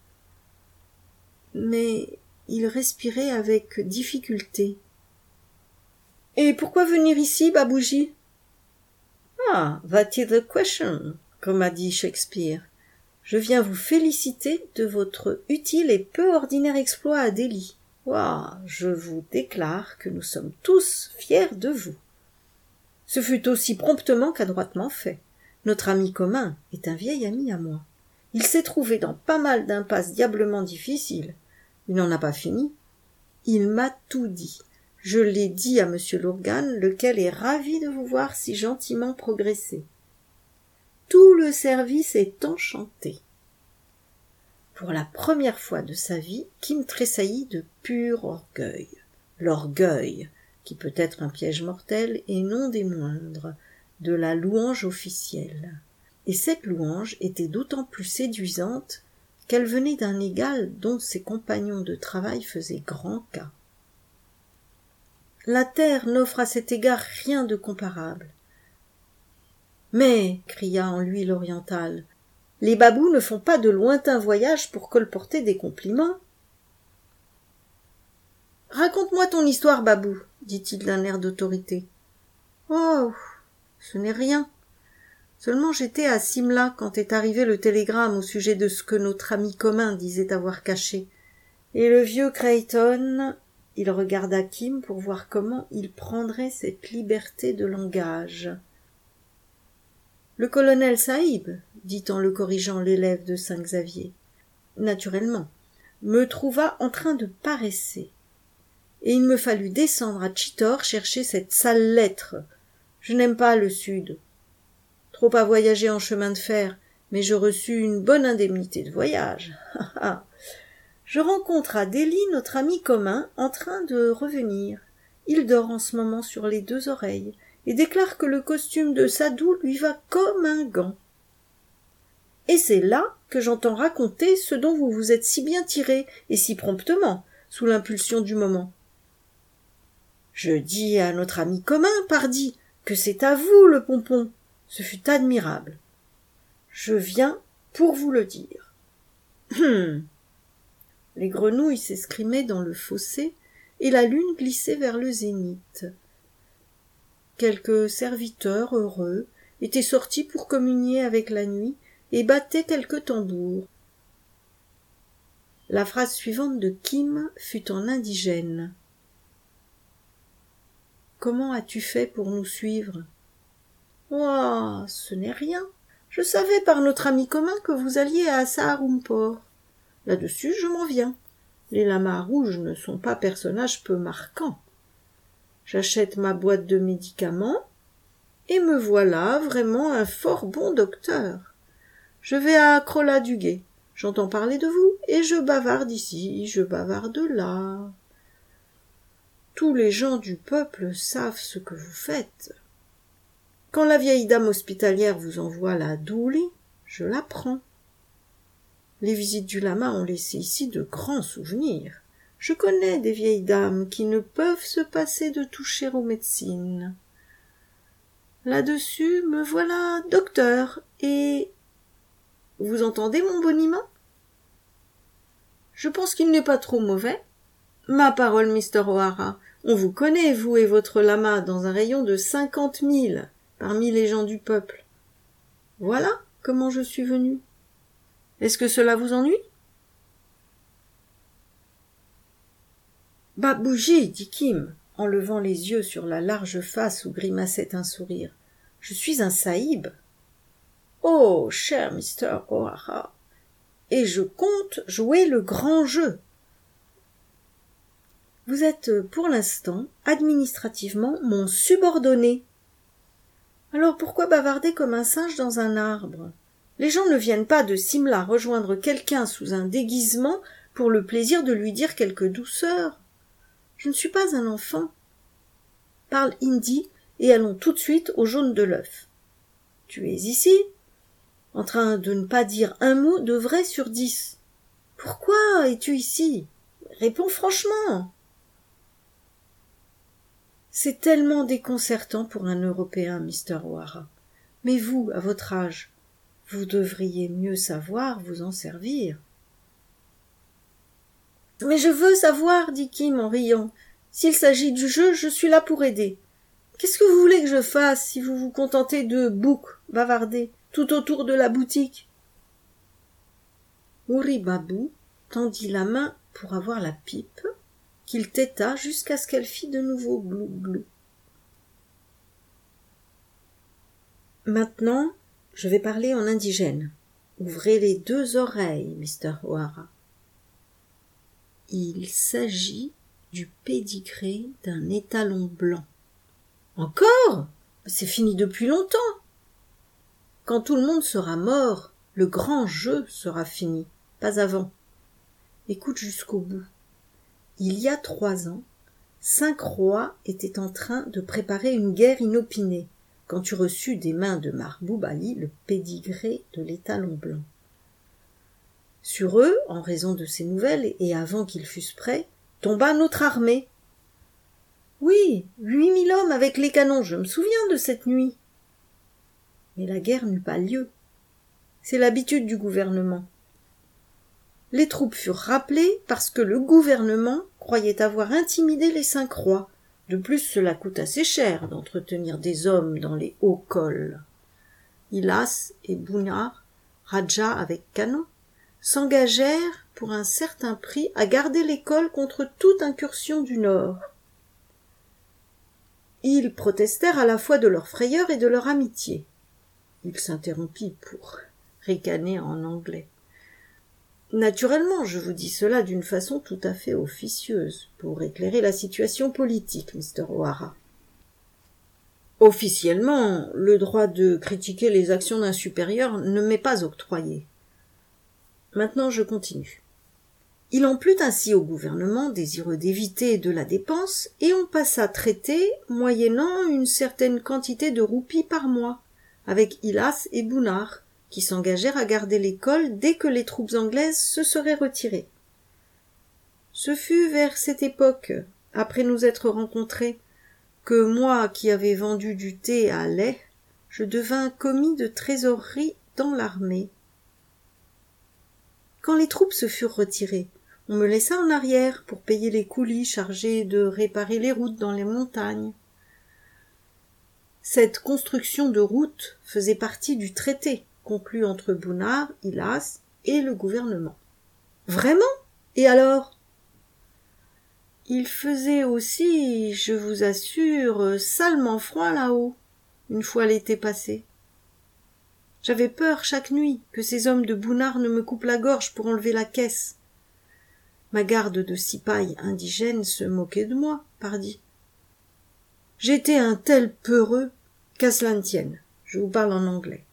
mais il respirait avec difficulté. « Et pourquoi venir ici, Babouji ?»« Ah, that is the question, comme a dit Shakespeare. Je viens vous féliciter de votre utile et peu ordinaire exploit à Delhi. Ouah, je vous déclare que nous sommes tous fiers de vous. Ce fut aussi promptement qu'adroitement fait. Notre ami commun est un vieil ami à moi. Il s'est trouvé dans pas mal d'impasses diablement difficiles. Il n'en a pas fini. Il m'a tout dit. Je l'ai dit à monsieur Lourgan, lequel est ravi de vous voir si gentiment progresser. Tout le service est enchanté. » Pour la première fois de sa vie, Kim tressaillit de pur orgueil. L'orgueil, qui peut être un piège mortel et non des moindres, de la louange officielle. Et cette louange était d'autant plus séduisante qu'elle venait d'un égal dont ses compagnons de travail faisaient grand cas. La terre n'offre à cet égard rien de comparable. « Mais, cria en lui l'oriental, les babous ne font pas de lointains voyages pour colporter des compliments. »« Raconte-moi ton histoire, babou, dit-il d'un air d'autorité. »« Oh, ce n'est rien. Seulement j'étais à Simla quand est arrivé le télégramme au sujet de ce que notre ami commun disait avoir caché. Et le vieux Creighton... » Il regarda Kim pour voir comment il prendrait cette liberté de langage. « Le colonel Saïb, dit en le corrigeant l'élève de Saint-Xavier, naturellement, me trouva en train de paresser. Et il me fallut descendre à Chittor chercher cette sale lettre. Je n'aime pas le Sud. Trop à voyager en chemin de fer, mais je reçus une bonne indemnité de voyage. Je rencontre à Delhi notre ami commun en train de revenir. Il dort en ce moment sur les deux oreilles et déclare que le costume de Sadou lui va comme un gant. Et c'est là que j'entends raconter ce dont vous vous êtes si bien tiré et si promptement, sous l'impulsion du moment. Je dis à notre ami commun, pardi, que c'est à vous le pompon. Ce fut admirable. Je viens pour vous le dire. Hum. Les grenouilles s'escrimaient dans le fossé et la lune glissait vers le zénith. Quelques serviteurs heureux étaient sortis pour communier avec la nuit et battaient quelques tambours. La phrase suivante de Kim fut en indigène. « Comment as-tu fait pour nous suivre ?»« Oh, ce n'est rien. Je savais par notre ami commun que vous alliez à Saharumpore. Là-dessus, je m'en viens. Les lamas rouges ne sont pas personnages peu marquants. J'achète ma boîte de médicaments et me voilà vraiment un fort bon docteur. Je vais à Krola-Duguay. J'entends parler de vous et je bavarde ici, je bavarde là. Tous les gens du peuple savent ce que vous faites. Quand la vieille dame hospitalière vous envoie la douli, je la prends. Les visites du lama ont laissé ici de grands souvenirs. Je connais des vieilles dames qui ne peuvent se passer de toucher aux médecines. Là-dessus, me voilà docteur, et... Vous entendez mon boniment? Je pense qu'il n'est pas trop mauvais. Ma parole, mister O'Hara, on vous connaît, vous et votre lama, dans un rayon de cinquante milles, parmi les gens du peuple. Voilà comment je suis venu. Est-ce que cela vous ennuie? Bah, bougez, dit Kim, en levant les yeux sur la large face où grimaçait un sourire. Je suis un saïb. Oh, cher mister O'Hara, et je compte jouer le grand jeu. Vous êtes, pour l'instant, administrativement, mon subordonné. Alors pourquoi bavarder comme un singe dans un arbre? Les gens ne viennent pas de Simla rejoindre quelqu'un sous un déguisement pour le plaisir de lui dire quelque douceur. Je ne suis pas un enfant. Parle hindi et allons tout de suite au jaune de l'œuf. Tu es ici, en train de ne pas dire un mot de vrai sur dix. Pourquoi es-tu ici? Réponds franchement. C'est tellement déconcertant pour un Européen, mister O'Hara. Mais vous, à votre âge, vous devriez mieux savoir vous en servir. Mais je veux savoir, dit Kim en riant. S'il s'agit du jeu, je suis là pour aider. Qu'est-ce que vous voulez que je fasse si vous vous contentez de bouc, bavarder, tout autour de la boutique? Ouri Babou tendit la main pour avoir la pipe, qu'il têta jusqu'à ce qu'elle fît de nouveau glou-glou. Maintenant, je vais parler en indigène. Ouvrez les deux oreilles, mister O'Hara. Il s'agit du pédigré d'un étalon blanc. Encore? C'est fini depuis longtemps. Quand tout le monde sera mort, le grand jeu sera fini, pas avant. Écoute jusqu'au bout. Il y a trois ans, cinq rois étaient en train de préparer une guerre inopinée quand tu reçus des mains de Mahboub Ali le pédigré de l'étalon blanc. Sur eux, en raison de ces nouvelles, et avant qu'ils fussent prêts, tomba notre armée. Oui, huit mille hommes avec les canons, je me souviens de cette nuit. Mais la guerre n'eut pas lieu. C'est l'habitude du gouvernement. Les troupes furent rappelées parce que le gouvernement croyait avoir intimidé les cinq rois. De plus, cela coûte assez cher d'entretenir des hommes dans les hauts cols. Ilas et Bunar, Raja avec canon, s'engagèrent pour un certain prix à garder les cols contre toute incursion du nord. Ils protestèrent à la fois de leur frayeur et de leur amitié. Il s'interrompit pour ricaner en anglais. Naturellement, je vous dis cela d'une façon tout à fait officieuse, pour éclairer la situation politique, mister O'Hara. Officiellement, le droit de critiquer les actions d'un supérieur ne m'est pas octroyé. Maintenant, je continue. Il en plut ainsi au gouvernement, désireux d'éviter de la dépense, et on passa traiter, moyennant une certaine quantité de roupies par mois, avec Ilas et Bunar, qui s'engagèrent à garder l'école dès que les troupes anglaises se seraient retirées. Ce fut vers cette époque, après nous être rencontrés, que moi qui avais vendu du thé à lait, je devins commis de trésorerie dans l'armée. Quand les troupes se furent retirées, on me laissa en arrière pour payer les coulis chargés de réparer les routes dans les montagnes. Cette construction de routes faisait partie du traité conclu entre Bunar, Ilas et le gouvernement. Vraiment? Et alors? Il faisait aussi, je vous assure, salement froid là-haut, une fois l'été passé. J'avais peur chaque nuit que ces hommes de Bunar ne me coupent la gorge pour enlever la caisse. Ma garde de cipaille indigène se moquait de moi, pardi. J'étais un tel peureux qu'à cela ne tienne, je vous parle en anglais.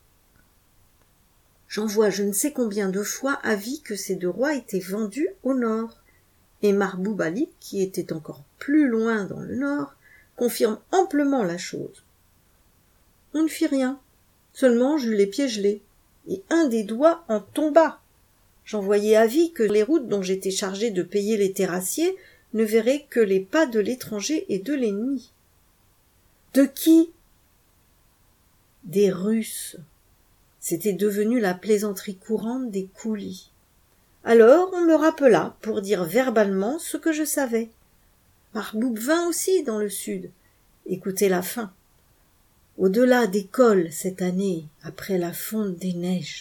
J'envoie je ne sais combien de fois avis que ces deux rois étaient vendus au nord, et Mahboub Ali, qui était encore plus loin dans le nord, confirme amplement la chose. On ne fit rien, seulement j'eus les pieds gelés, et un des doigts en tomba. J'envoyai avis que les routes dont j'étais chargé de payer les terrassiers ne verraient que les pas de l'étranger et de l'ennemi. De qui? Des Russes. C'était devenu la plaisanterie courante des coulis. Alors on me rappela pour dire verbalement ce que je savais. Mahboub vint aussi dans le sud. Écoutez la fin. Au-delà des cols cette année, après la fonte des neiges,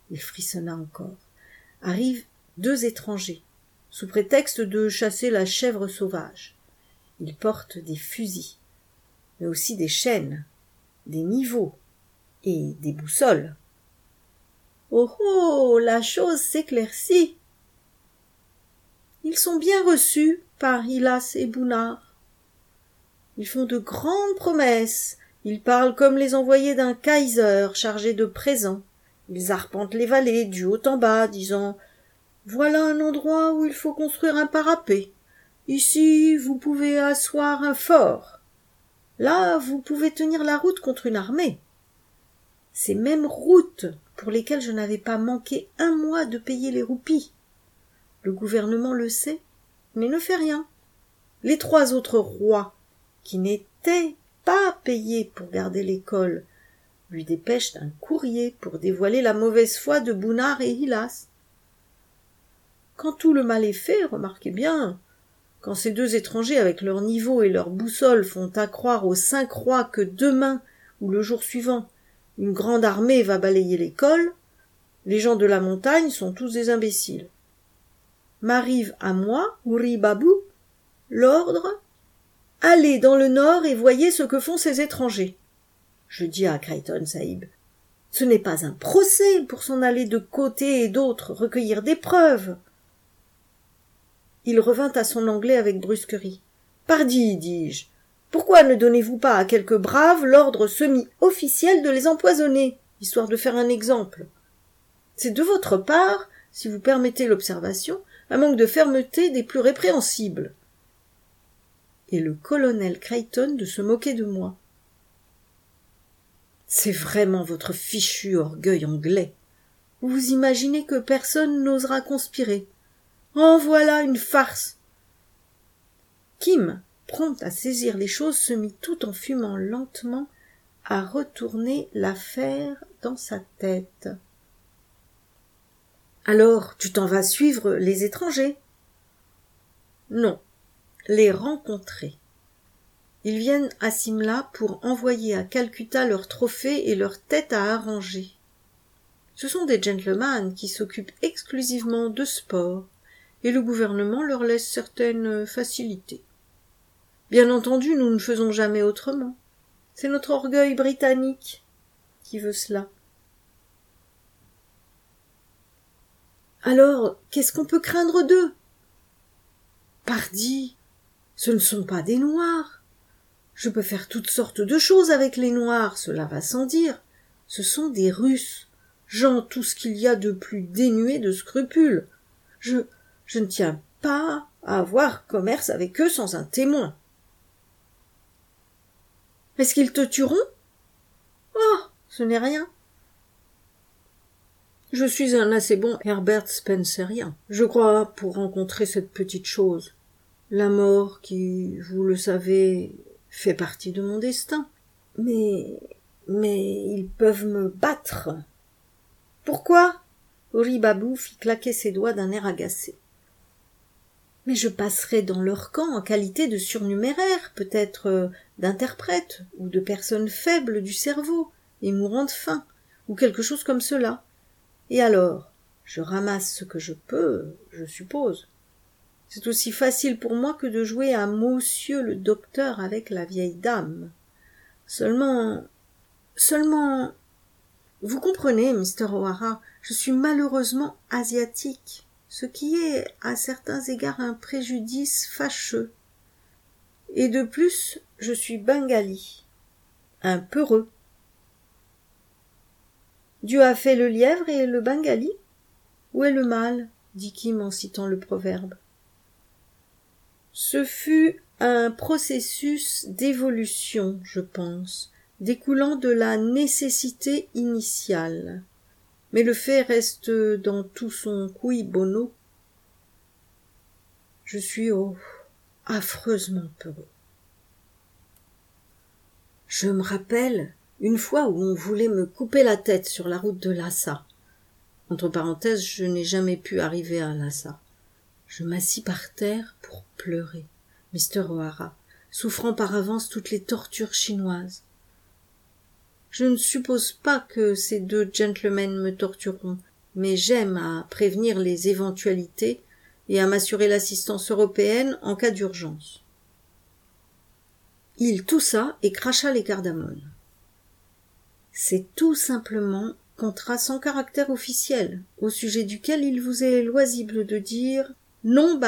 Il frissonna encore. Arrivent deux étrangers, sous prétexte de chasser la chèvre sauvage. Ils portent des fusils, mais aussi des chaînes, des niveaux et des boussoles. Oh oh, la chose s'éclaircit. Ils sont bien reçus par Hylas et Bounard. Ils font de grandes promesses, ils parlent comme les envoyés d'un Kaiser chargé de présents. Ils arpentent les vallées du haut en bas, disant « Voilà un endroit où il faut construire un parapet. Ici, vous pouvez asseoir un fort. Là, vous pouvez tenir la route contre une armée. » Ces mêmes routes pour lesquelles je n'avais pas manqué un mois de payer les roupies. Le gouvernement le sait, mais ne fait rien. Les trois autres rois, qui n'étaient pas payés pour garder l'école, lui dépêchent un courrier pour dévoiler la mauvaise foi de Bounard et Hylas. Quand tout le mal est fait, remarquez bien, quand ces deux étrangers avec leur niveau et leur boussole font accroire aux cinq rois que demain ou le jour suivant, une grande armée va balayer l'école, les gens de la montagne sont tous des imbéciles. M'arrive à moi, Ouri Babou, l'ordre « Allez dans le nord et voyez ce que font ces étrangers. » Je dis à Crichton Sahib, « Ce n'est pas un procès pour s'en aller de côté et d'autre, recueillir des preuves. » Il revint à son anglais avec brusquerie. « Pardi, dis-je, pourquoi ne donnez-vous pas à quelques braves l'ordre semi-officiel de les empoisonner, histoire de faire un exemple? C'est de votre part, si vous permettez l'observation, un manque de fermeté des plus répréhensibles. » Et le colonel Crichton de se moquer de moi. « C'est vraiment votre fichu orgueil anglais. Vous vous imaginez que personne n'osera conspirer. En voilà une farce. » Kim, prompt à saisir les choses, se mit tout en fumant lentement à retourner l'affaire dans sa tête. « Alors, tu t'en vas suivre les étrangers? »« Non, les rencontrer. Ils viennent à Simla pour envoyer à Calcutta leurs trophées et leurs têtes à arranger. Ce sont des gentlemen qui s'occupent exclusivement de sport, et le gouvernement leur laisse certaines facilités. Bien entendu, nous ne faisons jamais autrement. C'est notre orgueil britannique qui veut cela. Alors, qu'est-ce qu'on peut craindre d'eux? Pardi, ce ne sont pas des Noirs. Je peux faire toutes sortes de choses avec les Noirs, cela va sans dire. Ce sont des Russes, gens tout ce qu'il y a de plus dénués de scrupules. Je, je ne tiens pas à avoir commerce avec eux sans un témoin. Est-ce qu'ils te tueront? Oh, ce n'est rien. Je suis un assez bon Herbert Spencerien, je crois, pour rencontrer cette petite chose. La mort qui, vous le savez, fait partie de mon destin. Mais, mais ils peuvent me battre. Pourquoi? Ouri Babou fit claquer ses doigts d'un air agacé. Mais je passerai dans leur camp en qualité de surnuméraire, peut-être euh, d'interprète, ou de personne faible du cerveau, et mourant de faim, ou quelque chose comme cela. Et alors, je ramasse ce que je peux, je suppose. C'est aussi facile pour moi que de jouer à monsieur le docteur avec la vieille dame. Seulement, seulement, vous comprenez, mister O'Hara, je suis malheureusement asiatique, ce qui est, à certains égards, un préjudice fâcheux. Et de plus, je suis bengali, un peureux. Dieu a fait le lièvre et le bengali. Où est le mal? Dit Kim en citant le proverbe. Ce fut un processus d'évolution, je pense, découlant de la nécessité initiale. Mais le fait reste dans tout son cui bono. Je suis, oh, affreusement peureux. Je me rappelle une fois où on voulait me couper la tête sur la route de Lhasa. Entre parenthèses, je n'ai jamais pu arriver à Lhasa. Je m'assis par terre pour pleurer, mister O'Hara, souffrant par avance toutes les tortures chinoises. Je ne suppose pas que ces deux gentlemen me tortureront, mais j'aime à prévenir les éventualités et à m'assurer l'assistance européenne en cas d'urgence. » Il toussa et cracha les cardamones. « C'est tout simplement contrat sans caractère officiel, au sujet duquel il vous est loisible de dire « non, babou ».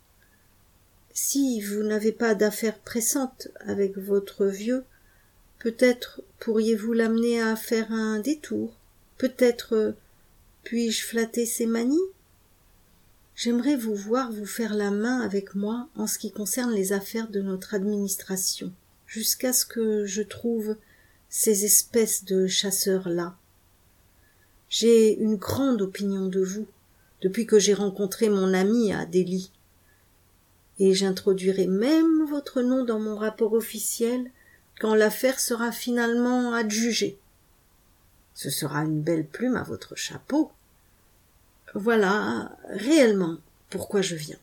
Si vous n'avez pas d'affaires pressantes avec votre vieux, peut-être pourriez-vous l'amener à faire un détour. Peut-être puis-je flatter ses manies? J'aimerais vous voir vous faire la main avec moi en ce qui concerne les affaires de notre administration, jusqu'à ce que je trouve ces espèces de chasseurs-là. J'ai une grande opinion de vous, depuis que j'ai rencontré mon ami à Delhi. Et j'introduirai même votre nom dans mon rapport officiel quand l'affaire sera finalement adjugée. Ce sera une belle plume à votre chapeau. Voilà réellement pourquoi je viens.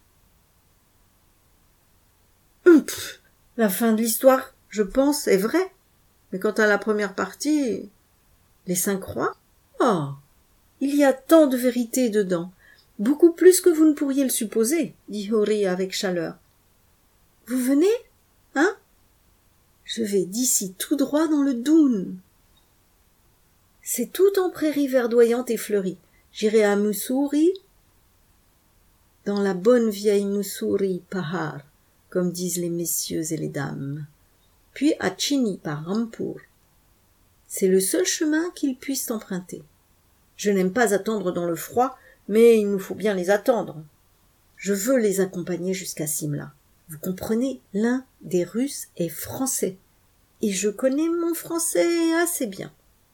Hum, pff, la fin de l'histoire, je pense, est vraie. Mais quant à la première partie, les cinq rois, oh, il y a tant de vérité dedans. Beaucoup plus que vous ne pourriez le supposer, dit Hori avec chaleur. Vous venez, hein? Je vais d'ici tout droit dans le Doon. C'est tout en prairie verdoyante et fleurie. J'irai à Mussoorie, dans la bonne vieille Mussoorie Pahar, comme disent les messieurs et les dames, puis à Chini par Rampur. C'est le seul chemin qu'ils puissent emprunter. Je n'aime pas attendre dans le froid, mais il nous faut bien les attendre. Je veux les accompagner jusqu'à Simla. Vous comprenez, l'un des Russes est français, et je connais mon français assez bien.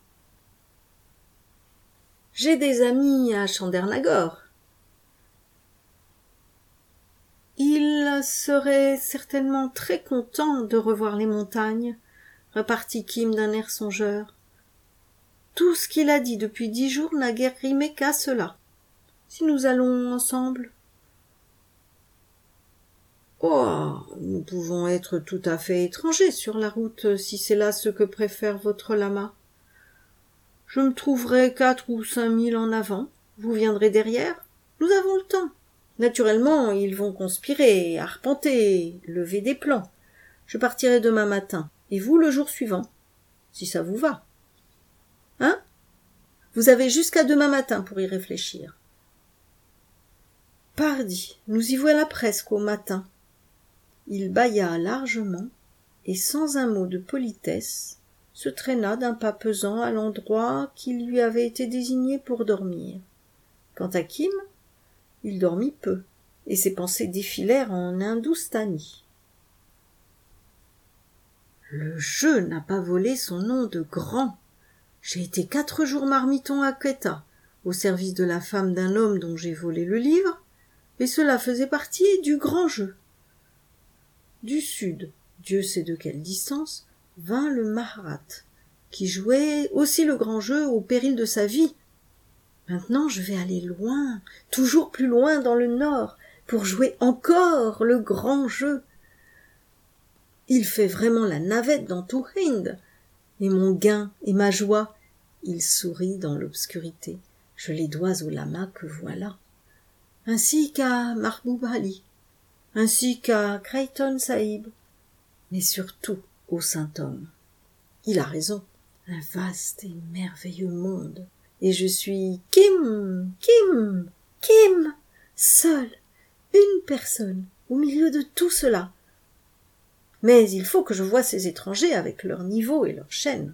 J'ai des amis à Chandernagore. Ils seraient certainement très contents de revoir les montagnes, repartit Kim d'un air songeur. Tout ce qu'il a dit depuis dix jours n'a guère rimé qu'à cela. Si nous allons ensemble. Oh, nous pouvons être tout à fait étrangers sur la route, si c'est là ce que préfère votre lama. Je me trouverai quatre ou cinq milles en avant. Vous viendrez derrière. Nous avons le temps. Naturellement, ils vont conspirer, arpenter, lever des plans. Je partirai demain matin, et vous le jour suivant, si ça vous va. Hein? Vous avez jusqu'à demain matin pour y réfléchir. Pardi, nous y voilà presque au matin. Il bâilla largement, et sans un mot de politesse, se traîna d'un pas pesant à l'endroit qui lui avait été désigné pour dormir. Quant à Kim, il dormit peu, et ses pensées défilèrent en hindoustani. Le jeu n'a pas volé son nom de grand. J'ai été quatre jours marmiton à Quetta, au service de la femme d'un homme dont j'ai volé le livre, et cela faisait partie du grand jeu. Du sud, Dieu sait de quelle distance, vint le Maharat, qui jouait aussi le grand jeu au péril de sa vie. Maintenant je vais aller loin, toujours plus loin dans le nord, pour jouer encore le grand jeu. Il fait vraiment la navette dans tout Hind, et mon gain et ma joie, il sourit dans l'obscurité, je les dois au lama que voilà, ainsi qu'à Mahboub Ali, ainsi qu'à Creighton Sahib, mais surtout au saint homme. Il a raison, un vaste et merveilleux monde, et je suis Kim, Kim, Kim, seule, une personne, au milieu de tout cela. Mais il faut que je voie ces étrangers avec leur niveau et leur chaîne.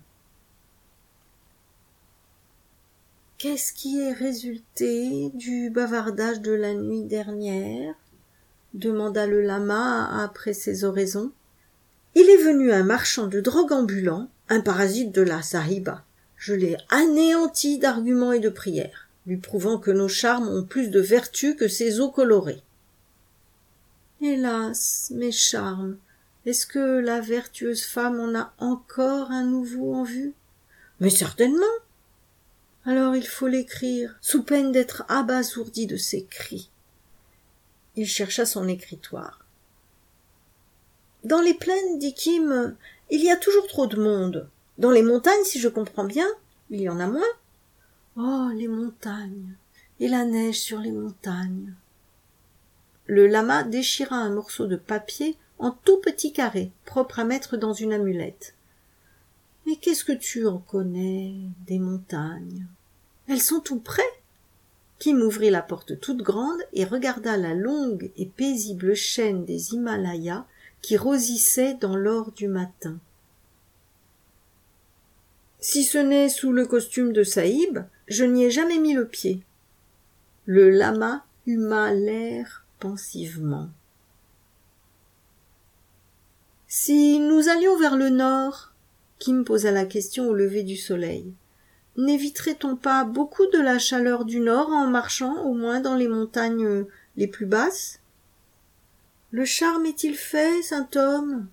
Qu'est-ce qui est résulté du bavardage de la nuit dernière? Demanda le lama après ces oraisons. Il est venu un marchand de drogue ambulant, un parasite de la sahiba. Je l'ai anéanti d'arguments et de prières, lui prouvant que nos charmes ont plus de vertu que ces eaux colorées. Hélas, mes charmes, est-ce que la vertueuse femme en a encore un nouveau en vue? Mais certainement. Alors il faut l'écrire, sous peine d'être abasourdi de ses cris. Il chercha son écritoire. Dans les plaines, dit Kim, il y a toujours trop de monde. Dans les montagnes, si je comprends bien, il y en a moins. Oh, les montagnes, et la neige sur les montagnes. Le lama déchira un morceau de papier en tout petits carrés, propre à mettre dans une amulette. Mais qu'est-ce que tu en connais, des montagnes? Elles sont tout près. Kim ouvrit la porte toute grande et regarda la longue et paisible chaîne des Himalayas qui rosissait dans l'or du matin. Si ce n'est sous le costume de Saïb, je n'y ai jamais mis le pied. Le lama huma l'air pensivement. Si nous allions vers le nord, Kim posa la question au lever du soleil, n'éviterait-on pas beaucoup de la chaleur du nord en marchant au moins dans les montagnes les plus basses? Le charme est-il fait, saint homme?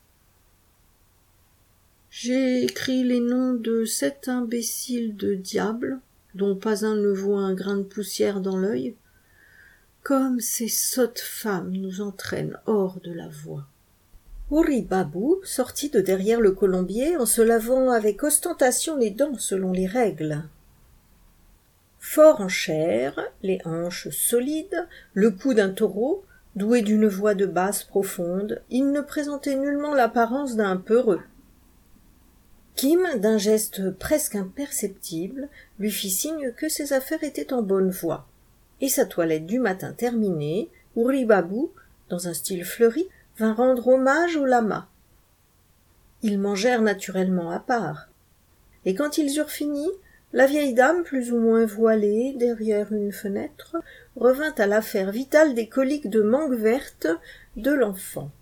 J'ai écrit les noms de sept imbéciles de diables, dont pas un ne voit un grain de poussière dans l'œil. Comme ces sottes femmes nous entraînent hors de la voie. Hurry Babu sortit de derrière le colombier en se lavant avec ostentation les dents selon les règles. Fort en chair, les hanches solides, le cou d'un taureau, doué d'une voix de basse profonde, il ne présentait nullement l'apparence d'un peureux. Kim, d'un geste presque imperceptible, lui fit signe que ses affaires étaient en bonne voie. Et sa toilette du matin terminée, Hurry Babu, dans un style fleuri, vint rendre hommage au lama. Ils mangèrent naturellement à part. Et quand ils eurent fini, la vieille dame, plus ou moins voilée derrière une fenêtre, revint à l'affaire vitale des coliques de mangue verte de l'enfant.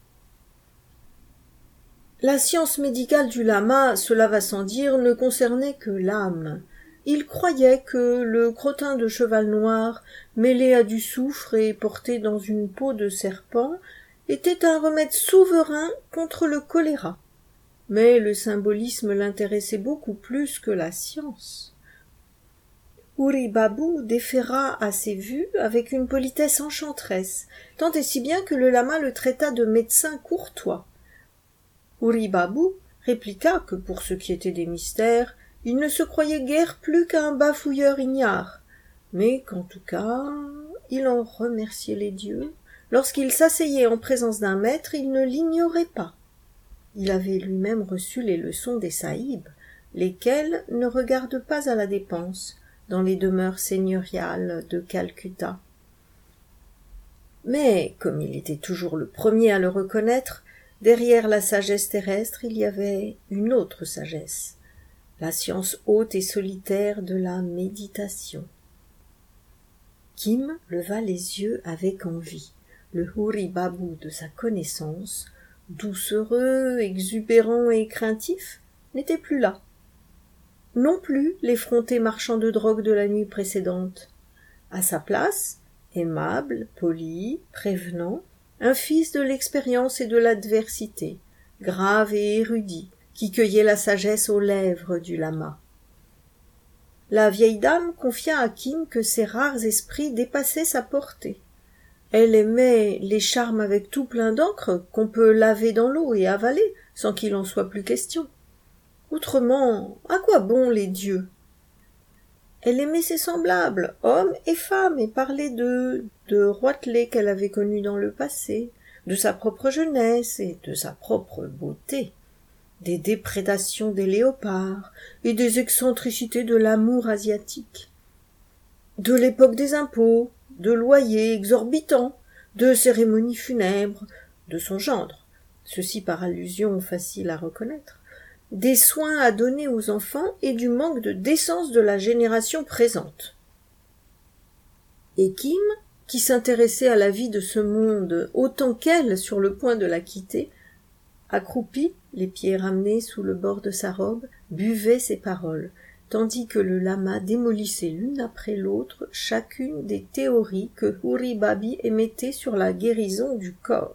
La science médicale du lama, cela va sans dire, ne concernait que l'âme. Il croyait que le crottin de cheval noir, mêlé à du soufre et porté dans une peau de serpent, était un remède souverain contre le choléra. Mais le symbolisme l'intéressait beaucoup plus que la science. Hurry Babu déféra à ses vues avec une politesse enchanteresse, tant et si bien que le lama le traita de médecin courtois. Hurry Babu répliqua que pour ce qui était des mystères, il ne se croyait guère plus qu'un bafouilleur ignare, mais qu'en tout cas, il en remerciait les dieux. Lorsqu'il s'asseyait en présence d'un maître, il ne l'ignorait pas. Il avait lui-même reçu les leçons des saïbs, lesquels ne regardent pas à la dépense dans les demeures seigneuriales de Calcutta. Mais, comme il était toujours le premier à le reconnaître, derrière la sagesse terrestre, il y avait une autre sagesse, la science haute et solitaire de la méditation. Kim leva les yeux avec envie. Le Hurry Babu de sa connaissance, doucereux, exubérant et craintif, n'était plus là. Non plus l'effronté marchand de drogue de la nuit précédente. À sa place, aimable, poli, prévenant, un fils de l'expérience et de l'adversité, grave et érudit, qui cueillait la sagesse aux lèvres du lama. La vieille dame confia à Kim que ses rares esprits dépassaient sa portée. Elle aimait les charmes avec tout plein d'encre qu'on peut laver dans l'eau et avaler sans qu'il en soit plus question. Autrement, à quoi bon les dieux? Elle aimait ses semblables, hommes et femmes, et parlait d'eux, de Roitelet qu'elle avait connu dans le passé, de sa propre jeunesse et de sa propre beauté, des déprédations des léopards et des excentricités de l'amour asiatique, de l'époque des impôts, de loyers exorbitants, de cérémonies funèbres, de son gendre, ceci par allusion facile à reconnaître, des soins à donner aux enfants et du manque de décence de la génération présente. Et Kim, qui s'intéressait à la vie de ce monde autant qu'elle sur le point de la quitter, accroupie, les pieds ramenés sous le bord de sa robe, buvait ses paroles, tandis que le lama démolissait l'une après l'autre chacune des théories que Hurry Babu émettait sur la guérison du corps.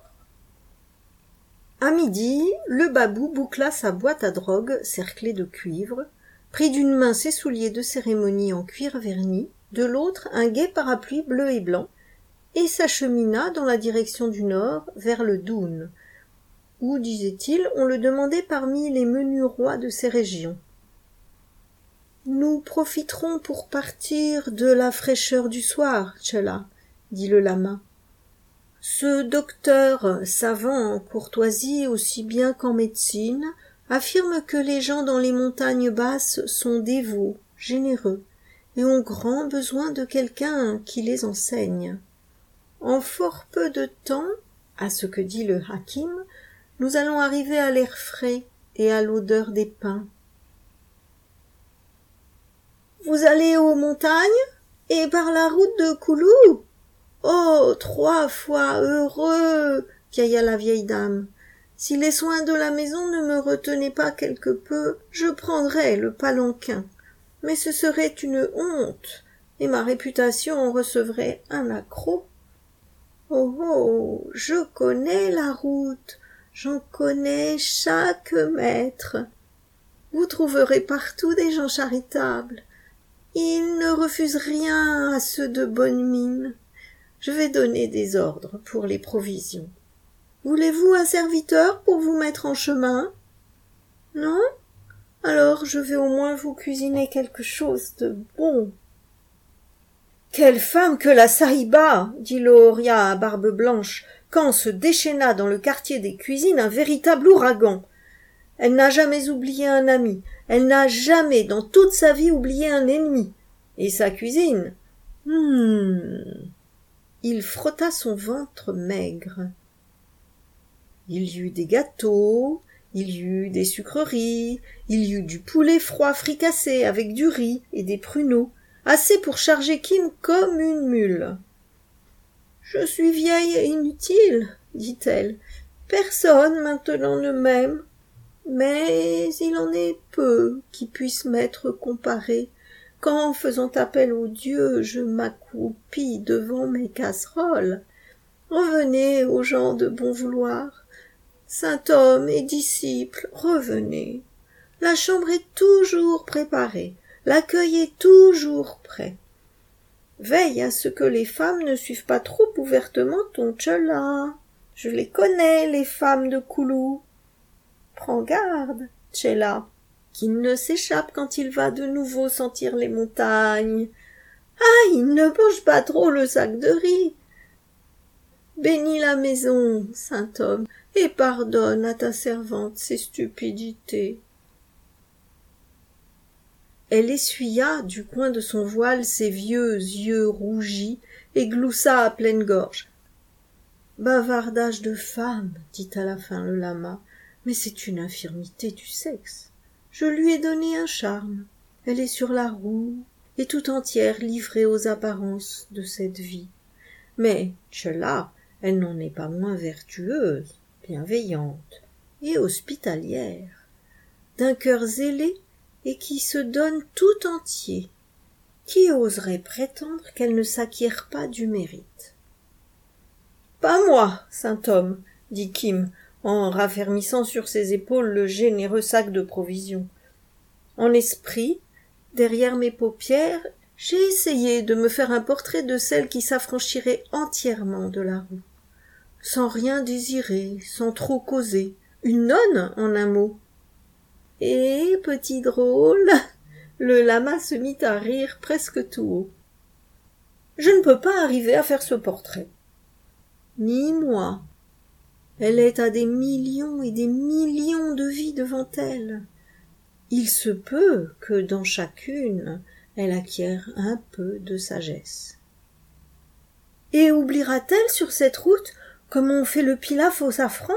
À midi, le babou boucla sa boîte à drogue cerclée de cuivre, prit d'une main ses souliers de cérémonie en cuir verni, de l'autre un gai parapluie bleu et blanc, et s'achemina dans la direction du nord vers le Doon, où, disait-il, on le demandait parmi les menus rois de ces régions. Nous profiterons pour partir de la fraîcheur du soir, Tchela, dit le lama. Ce docteur, savant en courtoisie aussi bien qu'en médecine, affirme que les gens dans les montagnes basses sont dévots, généreux, et ont grand besoin de quelqu'un qui les enseigne. En fort peu de temps, à ce que dit le hakim, nous allons arriver à l'air frais et à l'odeur des pins. Vous allez aux montagnes et par la route de Koulou? Oh, trois fois heureux, piailla la vieille dame. Si les soins de la maison ne me retenaient pas quelque peu, je prendrais le palanquin. Mais ce serait une honte, et ma réputation en recevrait un accroc. Oh, oh, je connais la route, j'en connais chaque mètre. Vous trouverez partout des gens charitables. Ils ne refusent rien à ceux de bonne mine. Je vais donner des ordres pour les provisions. Voulez-vous un serviteur pour vous mettre en chemin? Non? Alors je vais au moins vous cuisiner quelque chose de bon. Quelle femme que la Sahiba, dit Lohria à barbe blanche, quand se déchaîna dans le quartier des cuisines un véritable ouragan. Elle n'a jamais oublié un ami, elle n'a jamais dans toute sa vie oublié un ennemi. Et sa cuisine? Hum. Il frotta son ventre maigre. Il y eut des gâteaux, il y eut des sucreries, il y eut du poulet froid fricassé avec du riz et des pruneaux, assez pour charger Kim comme une mule. « Je suis vieille et inutile, dit-elle. Personne maintenant ne m'aime, mais il en est peu qui puissent m'être comparés. Quand, faisant appel aux dieux, je m'accroupis devant mes casseroles. Revenez aux gens de bon vouloir. Saint homme et disciples, revenez. La chambre est toujours préparée, l'accueil est toujours prêt. Veille à ce que les femmes ne suivent pas trop ouvertement ton Tchela. Je les connais, les femmes de Koulou. Prends garde, Tchela, qu'il ne s'échappe quand il va de nouveau sentir les montagnes. Ah, il ne mange pas trop le sac de riz. Bénis la maison, saint homme, et pardonne à ta servante ses stupidités. Elle essuya du coin de son voile ses vieux yeux rougis et gloussa à pleine gorge. « Bavardage de femme, dit à la fin le lama, mais c'est une infirmité du sexe. Je lui ai donné un charme. Elle est sur la roue et tout entière livrée aux apparences de cette vie. Mais, Tchela, elle n'en est pas moins vertueuse, bienveillante et hospitalière, d'un cœur zélé et qui se donne tout entier. Qui oserait prétendre qu'elle ne s'acquiert pas du mérite? Pas moi, saint homme, dit Kim, en raffermissant sur ses épaules le généreux sac de provisions. En esprit, derrière mes paupières, j'ai essayé de me faire un portrait de celle qui s'affranchirait entièrement de la roue, sans rien désirer, sans trop causer, une nonne en un mot. Et, petit drôle, le lama se mit à rire presque tout haut. Je ne peux pas arriver à faire ce portrait. Ni moi. Elle est à des millions et des millions de vies devant elle. Il se peut que dans chacune, elle acquiert un peu de sagesse. Et oubliera-t-elle sur cette route comment on fait le pilaf au safran?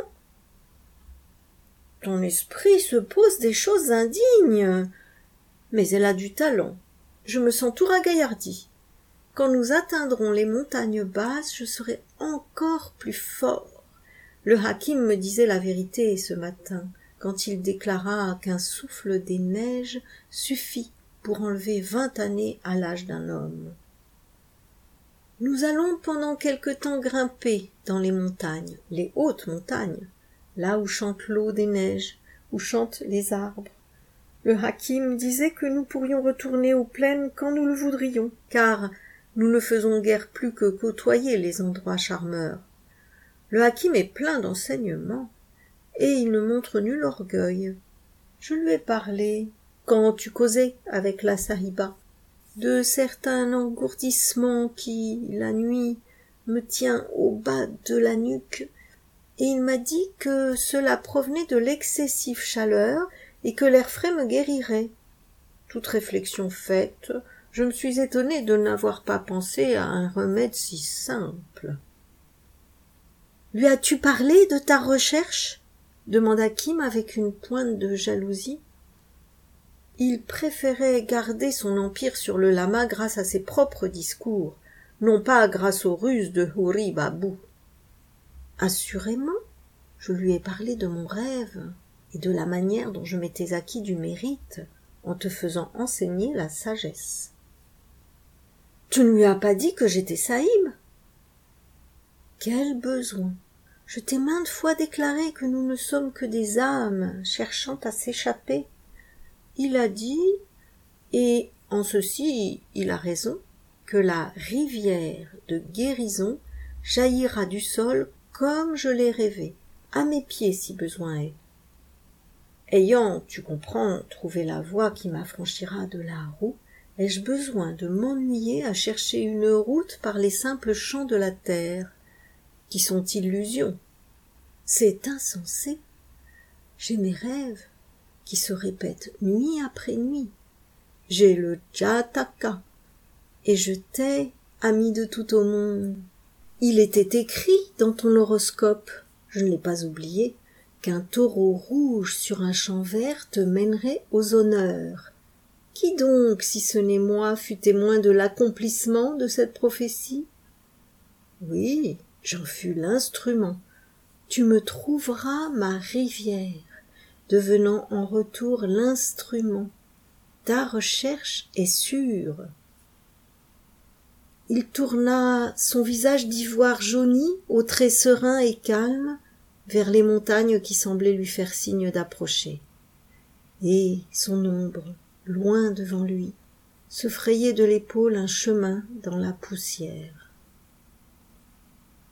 Ton esprit se pose des choses indignes. Mais elle a du talent. Je me sens tout ragaillardi. Quand nous atteindrons les montagnes basses, je serai encore plus fort. Le hakim me disait la vérité ce matin, quand il déclara qu'un souffle des neiges suffit pour enlever vingt années à l'âge d'un homme. Nous allons pendant quelque temps grimper dans les montagnes, les hautes montagnes, là où chante l'eau des neiges, où chantent les arbres. Le hakim disait que nous pourrions retourner aux plaines quand nous le voudrions, car nous ne faisons guère plus que côtoyer les endroits charmeurs. Le hakim est plein d'enseignements, et il ne montre nul orgueil. Je lui ai parlé, quand tu causais avec la sahiba, de certains engourdissements qui, la nuit, me tient au bas de la nuque, et il m'a dit que cela provenait de l'excessive chaleur et que l'air frais me guérirait. Toute réflexion faite, je me suis étonnée de n'avoir pas pensé à un remède si simple. « Lui as-tu parlé de ta recherche ?» demanda Kim avec une pointe de jalousie. Il préférait garder son empire sur le lama grâce à ses propres discours, non pas grâce aux ruses de Huri Babu. Assurément, je lui ai parlé de mon rêve et de la manière dont je m'étais acquis du mérite en te faisant enseigner la sagesse. Tu ne lui as pas dit que j'étais Saïm? Quel besoin! Je t'ai maintes fois déclaré que nous ne sommes que des âmes cherchant à s'échapper. Il a dit, et en ceci il a raison, que la rivière de guérison jaillira du sol comme je l'ai rêvé, à mes pieds si besoin est. Ayant, tu comprends, trouvé la voie qui m'affranchira de la roue, ai-je besoin de m'ennuyer à chercher une route par les simples champs de la terre, qui sont illusions? C'est insensé. J'ai mes rêves qui se répètent nuit après nuit. J'ai le Jataka, et je t'ai, ami de tout au monde. Il était écrit dans ton horoscope, je ne l'ai pas oublié, qu'un taureau rouge sur un champ vert te mènerait aux honneurs. Qui donc, si ce n'est moi, fut témoin de l'accomplissement de cette prophétie? Oui, j'en fus l'instrument. Tu me trouveras ma rivière, devenant en retour l'instrument. Ta recherche est sûre. Il tourna son visage d'ivoire jauni, aux traits sereins et calmes, vers les montagnes qui semblaient lui faire signe d'approcher. Et son ombre, loin devant lui, se frayait de l'épaule un chemin dans la poussière.